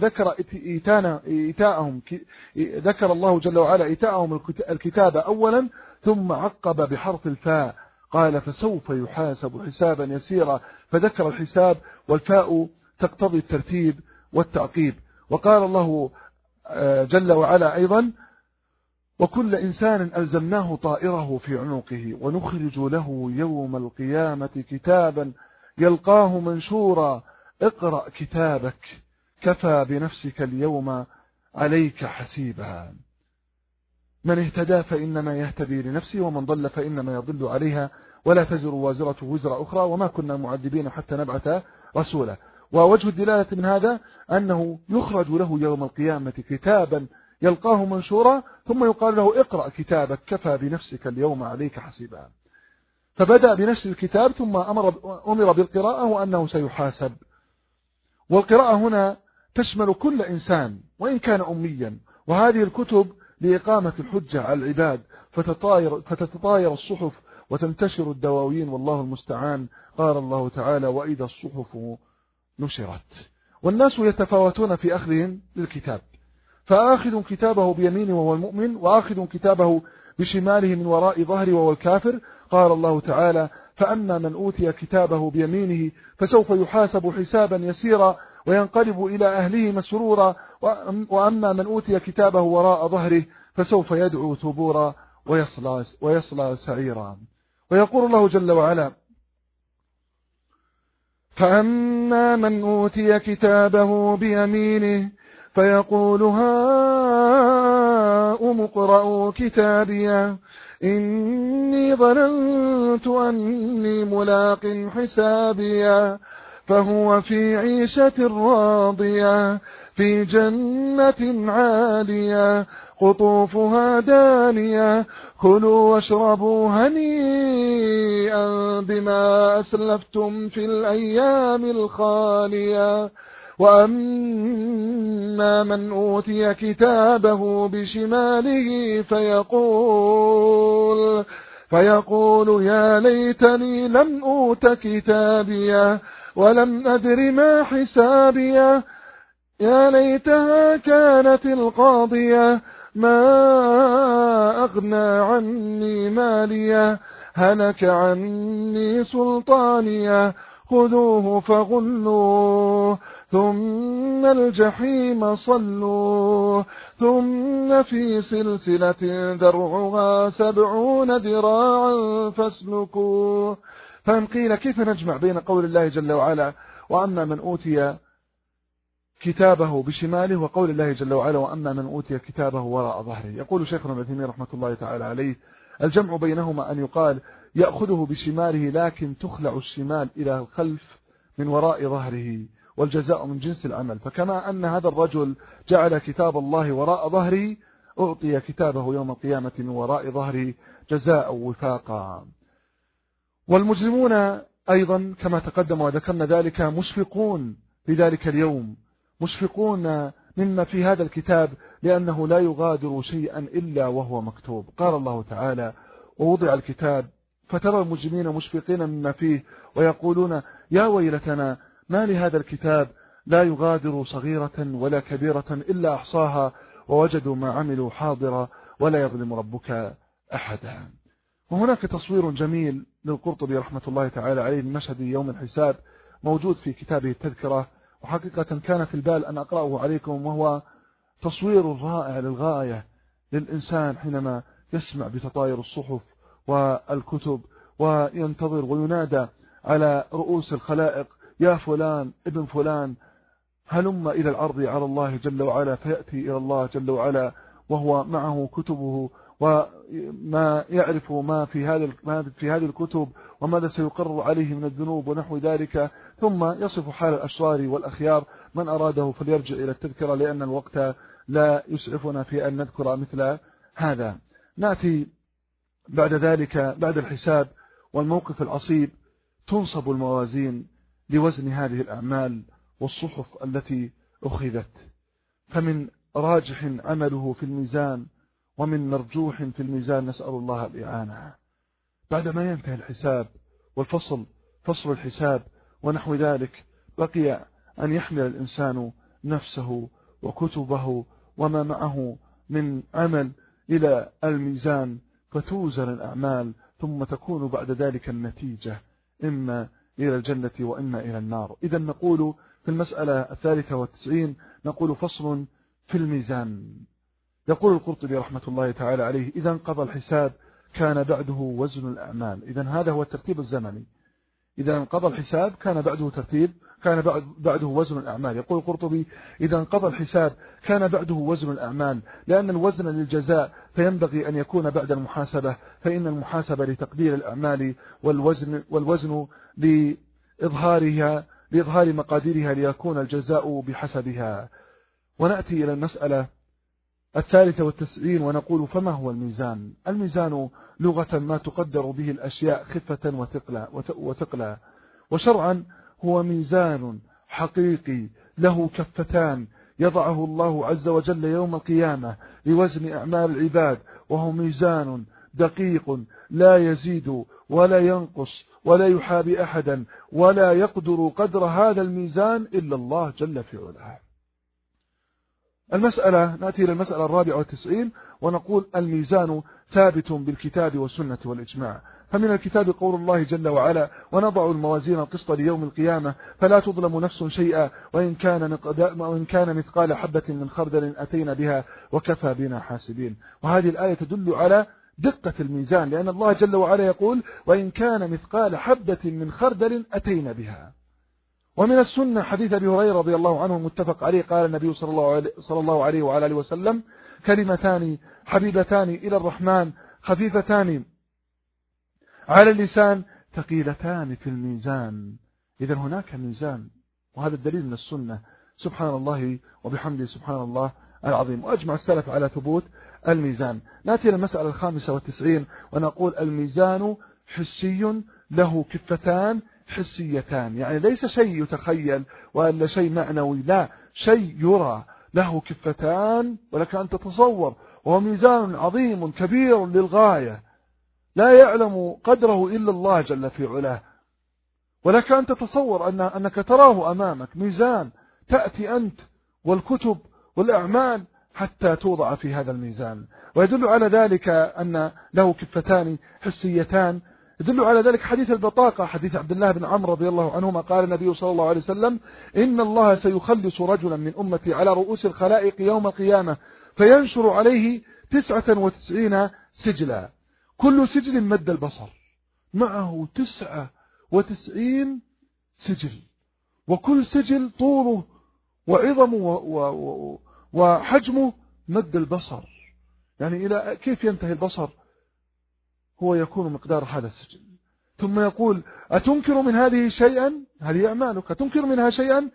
ذكر الله جل وعلا إيتاءهم الكتاب أولا ثم عقب بحرف الفاء، قال: فسوف يحاسب حسابا يسيرا، فذكر الحساب والفاء تقتضي الترتيب والتعقيب. وقال الله جل وعلا أيضا: وكل إنسان ألزمناه طائره في عنقه ونخرج له يوم القيامة كتابا يلقاه منشورا اقرأ كتابك كفى بنفسك اليوم عليك حسيبا. من اهتدى فإنما يهتدي لنفسه ومن ضل فإنما يضل عليها ولا تزر وازرة وزر أخرى وما كنا معذبين حتى نبعث رسولا. ووجه الدلالة من هذا أنه يخرج له يوم القيامة كتابا يلقاه منشورا ثم يقال له اقرأ كتابك كفى بنفسك اليوم عليك حسيبا. فبدأ بنفس الكتاب ثم أمر بالقراءة وأنه سيحاسب. والقراءة هنا تشمل كل إنسان وإن كان أميا، وهذه الكتب لإقامة الحجة على العباد، فتتطاير الصحف وتنتشر الدواوين والله المستعان. قال الله تعالى: وإذا الصحف نشرت. والناس يتفاوتون في أخذهم للكتاب، فآخذ كتابه بيمينه وهو المؤمن، وآخذ كتابه بشماله من وراء ظهره وهو الكافر. قال الله تعالى: فأما من أوتي كتابه بيمينه فسوف يحاسب حسابا يسيرا وينقلب إلى أهله مسرورا، وأما من أوتي كتابه وراء ظهره فسوف يدعو ثبورا ويصلى سعيرا. ويقول الله جل وعلا: فأما من أوتي كتابه بيمينه فيقول هاؤم اقرءوا كتابيه إني ظننت أني ملاق حسابيه فهو في عيشة راضية في جنة عالية قطوفها دانية كلوا واشربوا هنيئا بما أسلفتم في الأيام الخالية. وأما من أوتي كتابه بشماله فيقول يا ليتني لم أوت كتابيه ولم أدر ما حسابيه يا ليتها كانت القاضية ما أغنى عني ماليه هلك عني سلطانيه خذوه فغلوه ثم الجحيم صلوه ثم في سلسلة ذرعها 70 ذراعا فاسلكوه. فإن قيل كيف نجمع بين قول الله جل وعلا وأما من أوتي كتابه بشماله، وقول الله جل وعلا وأما من أوتي كتابه وراء ظهره. يقول شيخنا ابن تيمية رحمة الله تعالى عليه: الجمع بينهما أن يقال يأخذه بشماله لكن تخلع الشمال إلى الخلف من وراء ظهره، والجزاء من جنس العمل. فكما أن هذا الرجل جعل كتاب الله وراء ظهره، أعطي كتابه يوم القيامة من وراء ظهره جزاء وفاقا. والمجرمون أيضا كما تقدم وذكرنا ذلك مشفقون في ذلك اليوم، مشفقون مما في هذا الكتاب، لأنه لا يغادر شيئا إلا وهو مكتوب. قال الله تعالى: ووضع الكتاب فترى المجرمين مشفقين مما فيه ويقولون يا ويلتنا ما لهذا الكتاب لا يغادر صغيرة ولا كبيرة إلا أحصاها ووجدوا ما عملوا حاضرا ولا يظلم ربك أحدا. وهناك تصوير جميل للقرطبي رحمة الله تعالى عليه من مشهد يوم الحساب موجود في كتابه التذكرة، وحقيقة كان في البال أن أقرأه عليكم، وهو تصوير رائع للغاية للإنسان حينما يسمع بتطاير الصحف والكتب وينتظر وينادى على رؤوس الخلائق: يا فلان ابن فلان هلم إلى العرض على الله جل وعلا، فيأتي إلى الله جل وعلا وهو معه كتبه وما يعرف ما في هذه الكتب وماذا سيقرر عليه من الذنوب ونحو ذلك، ثم يصف حال الأشرار والأخيار. من أراده فليرجع إلى التذكرة، لأن الوقت لا يسعفنا في أن نذكر مثل هذا. نأتي بعد ذلك بعد الحساب والموقف العصيب تنصب الموازين لوزن هذه الأعمال والصحف التي أخذت، فمن راجح عمله في الميزان ومن مرجوح في الميزان، نسأل الله الإعانة. بعدما ينتهي الحساب والفصل فصل الحساب ونحو ذلك، بقي أن يحمل الإنسان نفسه وكتبه وما معه من عمل إلى الميزان فتوزن الأعمال، ثم تكون بعد ذلك النتيجة إما إلى الجنة وإما إلى النار. إذا نقول في المسألة 93 نقول فصل في الميزان. يقول القرطبي رحمة الله تعالى عليه: إذا انقضى الحساب كان بعده وزن الأعمال. إذا هذا هو الترتيب الزمني. إذا انقضى الحساب كان بعده وزن الأعمال. يقول القرطبي: إذا انقضى الحساب كان بعده وزن الأعمال، لأن الوزن للجزاء فينبغي أن يكون بعد المحاسبة، فإن المحاسبة لتقدير الأعمال والوزن لإظهار مقاديرها ليكون الجزاء بحسبها. ونأتي إلى المسألة 93 ونقول: فما هو الميزان؟ الميزان لغة ما تقدر به الأشياء خفة وثقلا، وشرعا هو ميزان حقيقي له كفتان يضعه الله عز وجل يوم القيامة لوزن أعمال العباد، وهو ميزان دقيق لا يزيد ولا ينقص ولا يحابي أحدا، ولا يقدر قدر هذا الميزان إلا الله جل في علاه. نأتي إلى المسألة 94 ونقول: الميزان ثابت بالكتاب والسنة والإجماع. فمن الكتاب قول الله جل وعلا: ونضع الموازين القسط ليوم القيامة فلا تظلم نفس شيئا وإن كان مثقال حبة من خردل أتينا بها وكفى بنا حاسبين. وهذه الآية تدل على دقة الميزان، لأن الله جل وعلا يقول: وإن كان مثقال حبة من خردل أتينا بها. ومن السنة حديث أبي هريرة رضي الله عنه متفق عليه، قال النبي صلى الله عليه وعلى آله وسلم: كلمتان حبيبتان إلى الرحمن خفيفتان على اللسان ثقيلتان في الميزان. إذن هناك ميزان، وهذا الدليل من السنة. سبحان الله وبحمده سبحان الله العظيم. وأجمع السلف على ثبوت الميزان. نأتي إلى المسألة 95 ونقول: الميزان حسي له كفتان حسيتان، يعني ليس شيء يتخيل ولا شيء معنوي، لا، شيء يرى له كفتان ولك أن تتصور، وهو ميزان عظيم كبير للغاية لا يعلم قدره إلا الله جل في علاه، ولك أن تتصور أنك تراه أمامك ميزان، تأتي أنت والكتب والأعمال حتى توضع في هذا الميزان. ويدل على ذلك أن له كفتان حسيتان، يدل على ذلك حديث البطاقة، حديث عبد الله بن عمرو رضي الله عنهما، قال النبي صلى الله عليه وسلم: إن الله سيخلص رجلا من أمتي على رؤوس الخلائق يوم القيامة فينشر عليه 99 سجلا، كل سجل مد البصر، معه 99 سجل، وكل سجل طوله وعظم وحجمه مد البصر، يعني إلى كيف ينتهي البصر هو يكون مقدار هذا السجل. ثم يقول أتنكر من هذه شيئا، هذه أعمالك، أتنكر منها شيئا،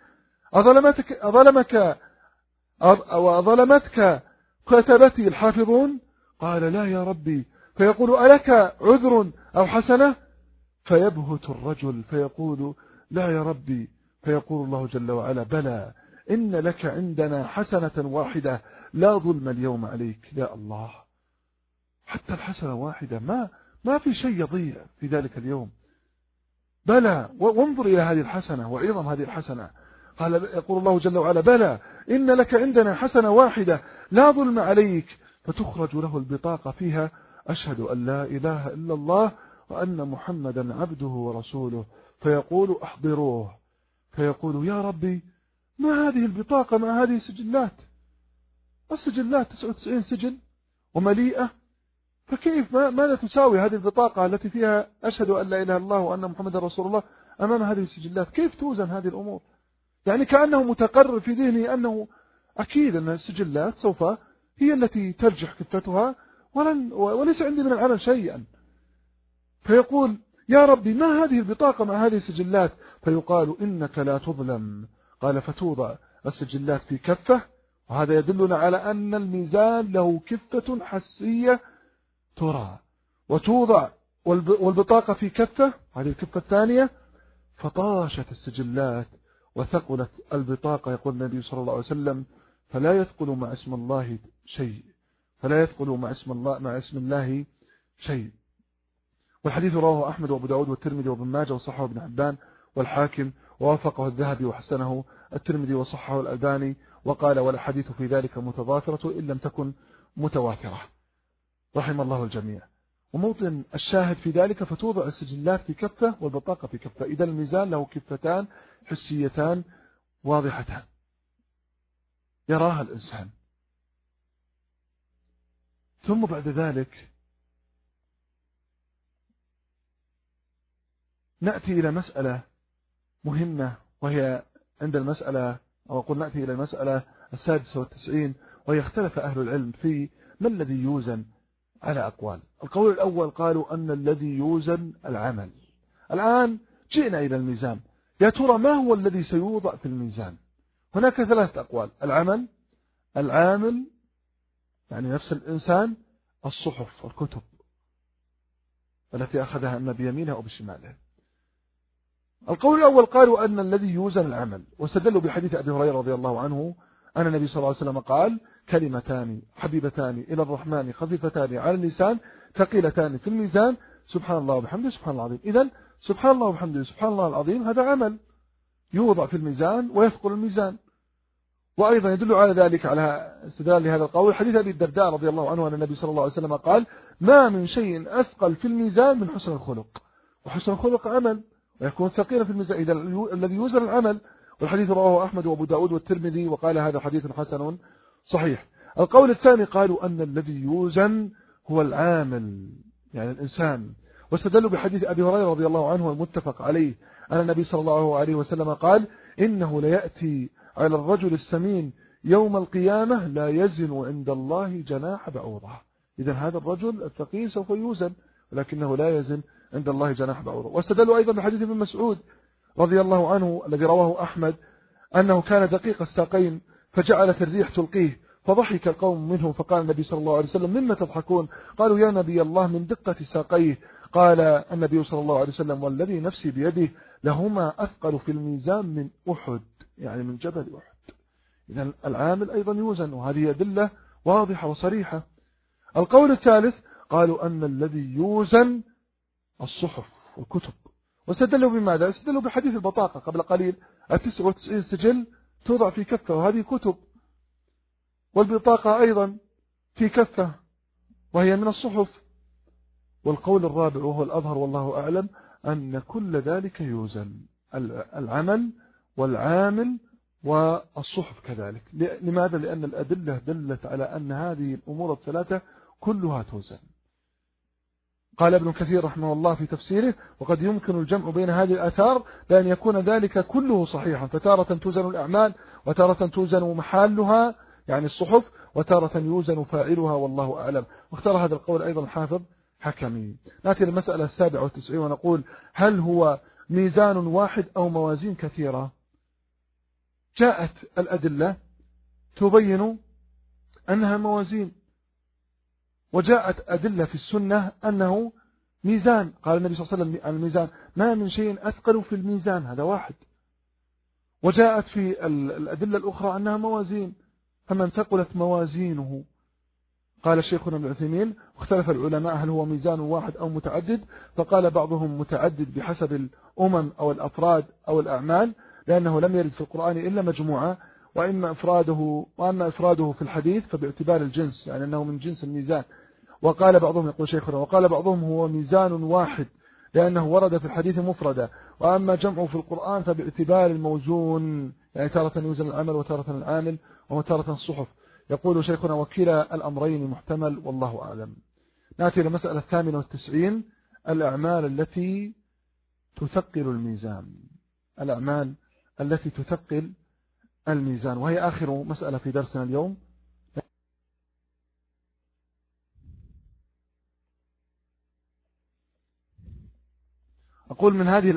أظلمتك كتبتي الحافظون؟ قال لا يا ربي. فيقول ألك عذر أو حسنة؟ فيبهت الرجل فيقول لا يا ربي. فيقول الله جل وعلا بلى إن لك عندنا حسنة واحدة لا ظلم اليوم عليك. يا الله، حتى الحسنة واحدة ما في شيء يضيع في ذلك اليوم. بلى، وانظر إلى هذه الحسنة وعظم هذه الحسنة. قال يقول الله جل وعلا بلى إن لك عندنا حسنة واحدة لا ظلم عليك. فتخرج له البطاقة فيها أشهد أن لا إله إلا الله وأن محمدا عبده ورسوله. فيقول أحضروه. فيقول يا ربي ما هذه البطاقة مع هذه السجلات 99 سجل ومليئة، فكيف ماذا تساوي هذه البطاقة التي فيها أشهد أن لا إله إلا الله وأن محمدا رسول الله أمام هذه السجلات؟ كيف توزن هذه الأمور؟ يعني كأنه متقرر في ذهنه أنه أكيد أن السجلات سوف هي التي ترجح كفتها وليس عندي من العمل شيئا. فيقول يا ربي ما هذه البطاقة مع هذه السجلات؟ فيقال إنك لا تظلم. قال فتوضع السجلات في كفة، وهذا يدلنا على أن الميزان له كفة حسية ترى، وتوضع والبطاقة في كفة، هذه الكفة الثانية، فطاشت السجلات وثقلت البطاقة. يقول النبي صلى الله عليه وسلم فلا يثقل مع اسم الله شيء، فلا يثقل مع اسم الله شيء. والحديث رواه أحمد وأبو داود والترمذي وابن ماجه وصححه ابن حبان والحاكم ووافقه الذهبي وحسنه الترمذي وصححه الألباني، وقال والحديث في ذلك متضافرة إن لم تكن متواترة، رحم الله الجميع. وموطن الشاهد في ذلك فتوضع السجلات في كفة والبطاقة في كفة. إذا الميزان له كفتان حسيتان واضحتان يراها الإنسان. ثم بعد ذلك نأتي إلى مسألة مهمة، وهي عند المسألة، أو أقول نأتي إلى المسألة 96، وهي اختلف أهل العلم في ما الذي يوزن على أقوال. القول الأول قالوا أن الذي يوزن العمل. الآن جئنا إلى الميزان، يا ترى ما هو الذي سيوضع في الميزان؟ هناك 3 أقوال: العمل، العامل يعني نفس الإنسان، الصحف والكتب التي أخذها إما بيمينه أو بشماله. القول الأول قالوا أن الذي يوزن العمل، واستدلوا بحديث أبي هريرة رضي الله عنه أن النبي صلى الله عليه وسلم قال كلمتان حبيبتان إلى الرحمن خفيفتان على اللسان ثقيلتان في الميزان سبحان الله وبحمده سبحان الله العظيم. إذن سبحان الله وبحمده سبحان الله العظيم هذا عمل يوضع في الميزان ويثقل الميزان. وأيضا يدل على ذلك على استدلال لهذا القول حديث أبي الدرداء رضي الله عنه أن النبي صلى الله عليه وسلم قال ما من شيء أثقل في الميزان من حسن الخلق، وحسن الخلق عمل ويكون ثقيلا في الميزان. إذا الذي يوزن العمل. والحديث رواه أحمد وأبو داود والترمذي وقال هذا حديث حسن صحيح. القول الثاني قالوا أن الذي يوزن هو العامل يعني الإنسان، واستدلوا بحديث أبي هريرة رضي الله عنه المتفق عليه أن النبي صلى الله عليه وسلم قال إنه ليأتي على الرجل السمين يوم القيامة لا يزن عند الله جناح بعوضة. إذا هذا الرجل الثقيل سوف يوزن ولكنه لا يزن عند الله جناح بعوضة. واستدلوا أيضا بحديث ابن مسعود رضي الله عنه الذي رواه أحمد أنه كان دقيق الساقين فجعلت الريح تلقيه فضحك القوم منه فقال النبي صلى الله عليه وسلم مما تضحكون؟ قالوا يا نبي الله من دقة ساقيه. قال النبي صلى الله عليه وسلم والذي نفسي بيده لهما أثقل في الميزان من أحد، يعني من جبل أحد. إذن العامل أيضا يوزن، وهذه أدلة واضحة وصريحة. القول الثالث قالوا أن الذي يوزن الصحف والكتب، واستدلوا بماذا؟ استدلوا بحديث البطاقة قبل قليل 99 سجل توضع في كفة وهذه كتب، والبطاقة أيضا في كفة وهي من الصحف. والقول الرابع وهو الأظهر والله أعلم أن كل ذلك يوزن، العمل والعامل والصحف كذلك. لماذا؟ لأن الأدلة دلت على أن هذه الأمور الثلاثة كلها توزن. قال ابن كثير رحمه الله في تفسيره: وقد يمكن الجمع بين هذه الآثار بأن يكون ذلك كله صحيحا، فتارة توزن الأعمال وتارة توزن محالها يعني الصحف، وتارة يوزن فاعلها، والله أعلم. واختار هذا القول أيضا الحافظ حكمي. نأتي للمسألة 97 ونقول: هل هو ميزان واحد أو موازين كثيرة؟ جاءت الأدلة تبين أنها موازين، وجاءت أدلة في السنة أنه ميزان. قال النبي صلى الله عليه وسلم: الميزان ما من شيء أثقل في الميزان، هذا واحد. وجاءت في الأدلة الأخرى أنها موازين، فمن ثقلت موازينه. قال شيخنا ابن عثيمين: واختلف العلماء هل هو ميزان واحد أو متعدد، فقال بعضهم متعدد بحسب الأمم أو الأفراد أو الأعمال، لأنه لم يرد في القرآن إلا مجموعة، وأما إفراده في الحديث فباعتبار الجنس، يعني أنه من جنس الميزان. وقال بعضهم، يقول شيخنا، وقال بعضهم هو ميزان واحد لأنه ورد في الحديث مفردا، وأما جمعه في القرآن فباعتبار الموزون، يعني تارة يوزن العمل وتارة العامل وتارة الصحف. يقول شيخنا: وكلا الأمرين محتمل، والله أعلم. نأتي إلى مسألة 98: الأعمال التي تثقل الميزان. الأعمال التي تثقل الميزان، وهي آخر مسألة في درسنا اليوم. أقول من هذه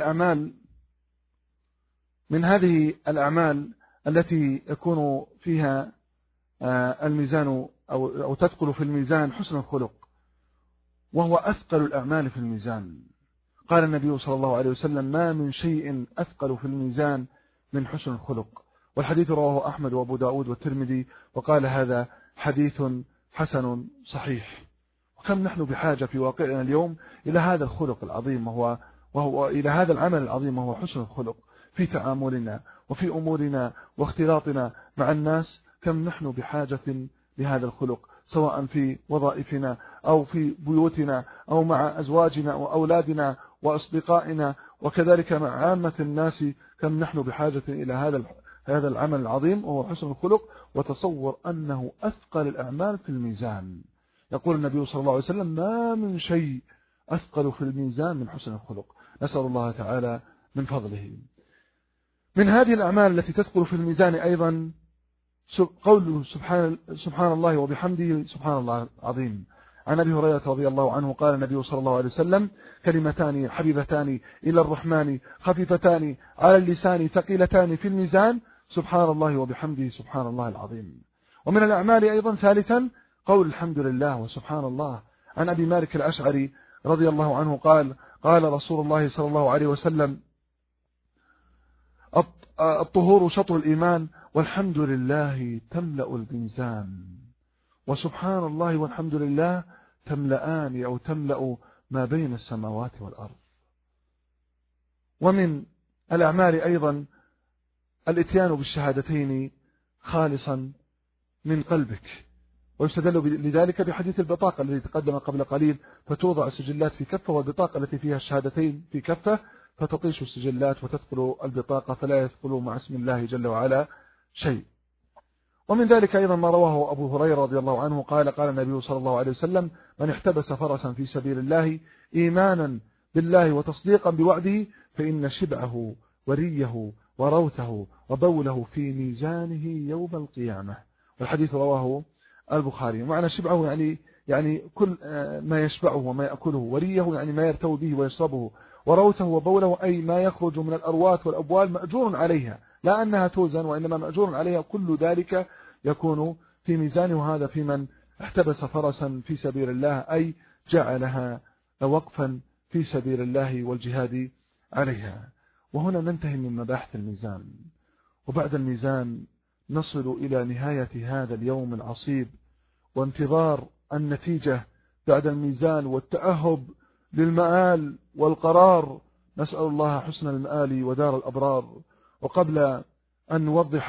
الأعمال التي يكون فيها الميزان أو تثقل في الميزان حسن الخلق، وهو أثقل الأعمال في الميزان. قال النبي صلى الله عليه وسلم: ما من شيء أثقل في الميزان من حسن الخلق. والحديث رواه أحمد وأبو داود والترمذي، وقال: هذا حديث حسن صحيح. وكم نحن بحاجة في واقعنا اليوم إلى هذا الخلق العظيم، وهو إلى هذا العمل العظيم، وهو حسن الخلق في تعاملنا وفي أمورنا واختلاطنا مع الناس. كم نحن بحاجة لهذا الخلق، سواء في وظائفنا أو في بيوتنا أو مع أزواجنا وأولادنا وأصدقائنا، وكذلك مع عامة الناس. كم نحن بحاجة إلى هذا العمل العظيم وهو حسن الخلق. وتصور أنه أثقل الأعمال في الميزان. يقول النبي صلى الله عليه وسلم: ما من شيء أثقل في الميزان من حسن الخلق. نسأل الله تعالى من فضله. من هذه الأعمال التي تثقل في الميزان أيضا قوله سبحان الله وبحمده سبحان الله العظيم. عن أبي هريرة رضي الله عنه قال النبي صلى الله عليه وسلم: كلمتان حبيبتان إلى الرحمن خفيفتان على اللسان ثقيلتان في الميزان، سبحان الله وبحمده سبحان الله العظيم. ومن الأعمال أيضا ثالثا قول الحمد لله وسبحان الله. عن أبي مالك الأشعري رضي الله عنه قال: قال رسول الله صلى الله عليه وسلم: الطهور شطر الإيمان، والحمد لله تملأ الميزان، وسبحان الله والحمد لله تملأان أو تملأ ما بين السماوات والأرض. ومن الأعمال أيضا الاتيان بالشهادتين خالصا من قلبك، ويستدل لذلك بحديث البطاقة الذي تقدم قبل قليل: فتوضع السجلات في كفة، والبطاقة التي فيها الشهادتين في كفة، فتطيش السجلات وتدخل البطاقة، فلا يدخل مع اسم الله جل وعلا شيء. ومن ذلك أيضا ما رواه أبو هريرة رضي الله عنه قال: قال النبي صلى الله عليه وسلم: من احتبس فرسا في سبيل الله إيمانا بالله وتصديقا بوعده، فإن شبعه وريه وروثه وبوله في ميزانه يوم القيامة. والحديث رواه البخاري. ومعنى شبعه يعني كل ما يشبعه وما يأكله، وريه يعني ما يرتوي به ويشربه، وروثه وبوله أي ما يخرج من الأرواث والأبوال مأجور عليها، لا أنها توزن وإنما مأجور عليها، كل ذلك يكون في ميزانه. هذا في من احتبس فرسا في سبيل الله، أي جعلها وقفا في سبيل الله والجهاد عليها. وهنا ننتهي من مباحث الميزان، وبعد الميزان نصل إلى نهاية هذا اليوم العصيب، وانتظار النتيجة بعد الميزان، والتأهب للمآل والقرار. نسأل الله حسن المآل ودار الأبرار. وقبل أن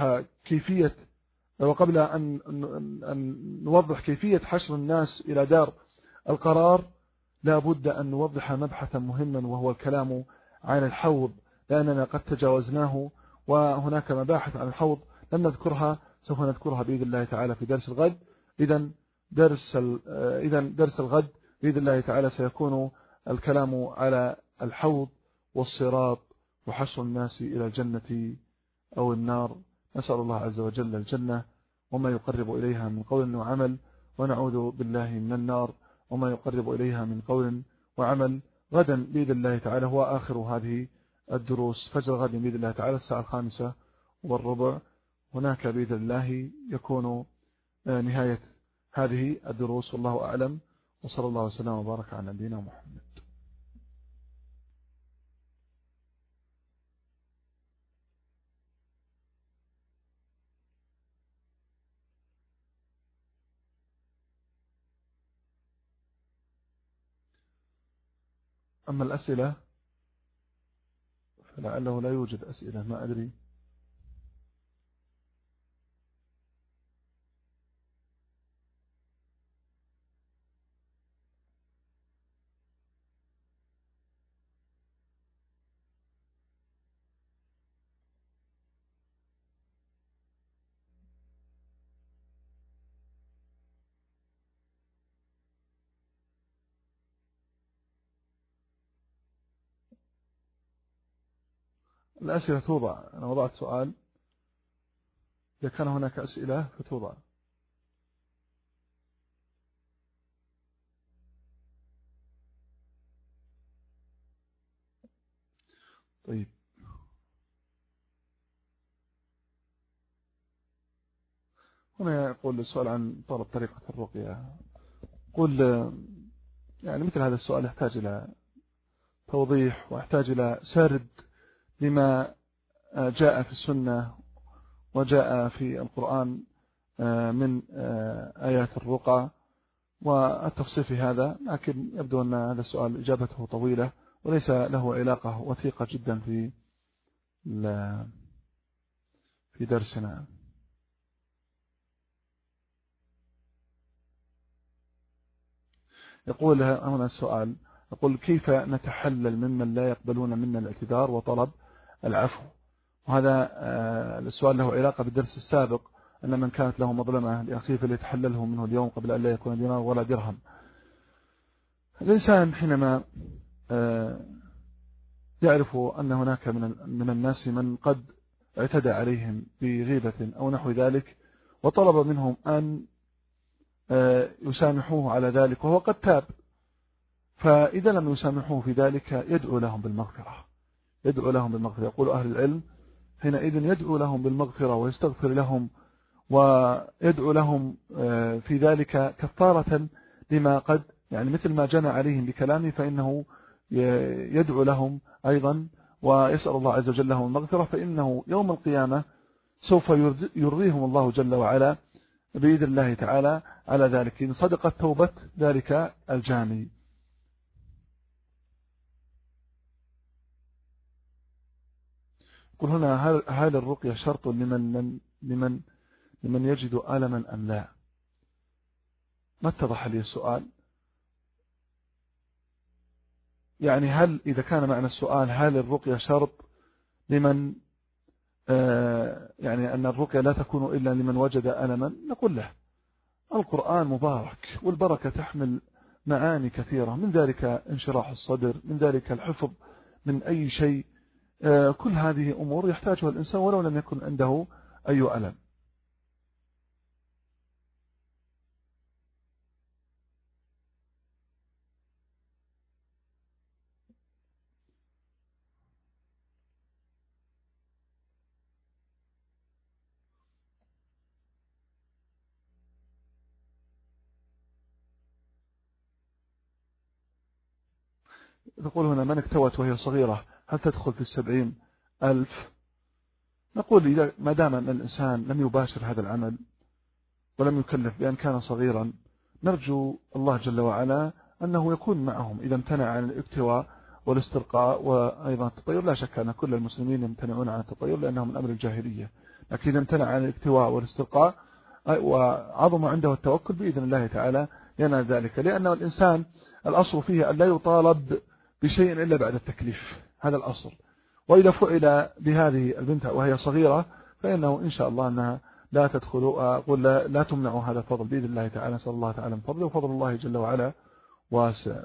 نوضح كيفية حشر الناس إلى دار القرار، لا بد أن نوضح مبحثا مهما، وهو الكلام عن الحوض، لأننا قد تجاوزناه، وهناك مباحث عن الحوض لم نذكرها، سوف نذكرها بإذن الله تعالى في درس الغد. إذن درس الغد بإذن الله تعالى سيكون الكلام على الحوض والصراط وحشر الناس إلى الجنة أو النار. نسأل الله عز وجل الجنة وما يقرب إليها من قول وعمل، ونعوذ بالله من النار وما يقرب إليها من قول وعمل. غدا بإذن الله تعالى هو آخر هذه الدروس، فجر غد بإذن الله تعالى الساعة 5:15 هناك بإذن الله يكون نهاية هذه الدروس، والله أعلم، وصلى الله وسلم وبارك على نبينا محمد. أما الأسئلة فلعله لا يوجد أسئلة، ما أدري. الأسئلة توضع، أنا وضعت سؤال، إذا كان هناك أسئلة فتوضع. طيب، هنا يقول السؤال عن طلب طريقة الرقية. قل يعني مثل هذا السؤال يحتاج إلى توضيح ويحتاج إلى سرد لما جاء في السنة وجاء في القرآن من آيات الرقى والتفصيل في هذا، لكن يبدو أن هذا السؤال إجابته طويلة وليس له علاقة وثيقة جدا في درسنا. يقول هنا السؤال، يقول كيف نتحلل ممن لا يقبلون منا الاعتذار وطلب العفو؟ وهذا السؤال له علاقة بالدرس السابق، أن من كانت له مظلمة لأخيه فليتحلله منه اليوم قبل أن لا يكون دينار ولا درهم. الإنسان حينما يعرف أن هناك من الناس من قد اعتدى عليهم بغيبة أو نحو ذلك، وطلب منهم أن يسامحوه على ذلك وهو قد تاب، فإذا لم يسامحوه في ذلك يدعو لهم بالمغفرة، يدعو لهم بالمغفرة. يقول أهل العلم حينئذ يدعو لهم بالمغفرة ويستغفر لهم، ويدعو لهم في ذلك كفارة لما قد يعني مثل ما جنى عليهم بكلامه، فإنه يدعو لهم أيضا ويسأل الله عز وجل لهم المغفرة، فإنه يوم القيامة سوف يرضيهم الله جل وعلا بإذن الله تعالى على ذلك إن صدقت توبة ذلك الجاني. قل هنا هل الرقية شرط لمن يجد ألما أم لا؟ ما اتضح لي السؤال. يعني هل إذا كان معنى السؤال هل الرقية شرط لمن يعني أن الرقية لا تكون إلا لمن وجد ألما، نقول له القرآن مبارك والبركة تحمل معاني كثيرة، من ذلك انشراح الصدر، من ذلك الحفظ من أي شيء، كل هذه أمور يحتاجها الإنسان ولو لم يكن عنده أي ألم. تقول هنا من اكتوت وهي صغيرة هل تدخل في 70,000؟ نقول إذا ما دام أن الإنسان لم يباشر هذا العمل ولم يكلف بأن كان صغيرا، نرجو الله جل وعلا أنه يكون معهم إذا امتنع عن الاكتواء والاسترقاء وأيضا التطير. لا شك أن كل المسلمين يمتنعون عن التطير لأنه من أمر الجاهلية، لكن إذا امتنع عن الاكتواء والاسترقاء وعظم عنده التوكل بإذن الله تعالى ينال ذلك، لأن الإنسان الأصل فيه أن لا يطالب بشيء إلا بعد التكليف، هذا الأصل. وإذا فعل بهذه البنت وهي صغيرة فإنه إن شاء الله أنها لا تدخل، أقول لا تمنع هذا الفضل بإذن الله تعالى. نسأل الله تعالى من فضله وفضل الله جل وعلا واسع.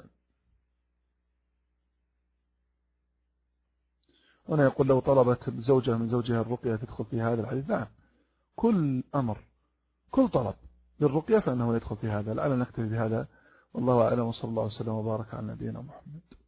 هنا يقول لو طلبت الزوجة من زوجها الرقية تدخل في هذا الحديث. نعم، كل أمر، كل طلب للرقية فإنه يدخل في هذا. لعلنا نكتفي بهذا، والله أعلم، وصلى الله وسلم وبارك على نبينا محمد.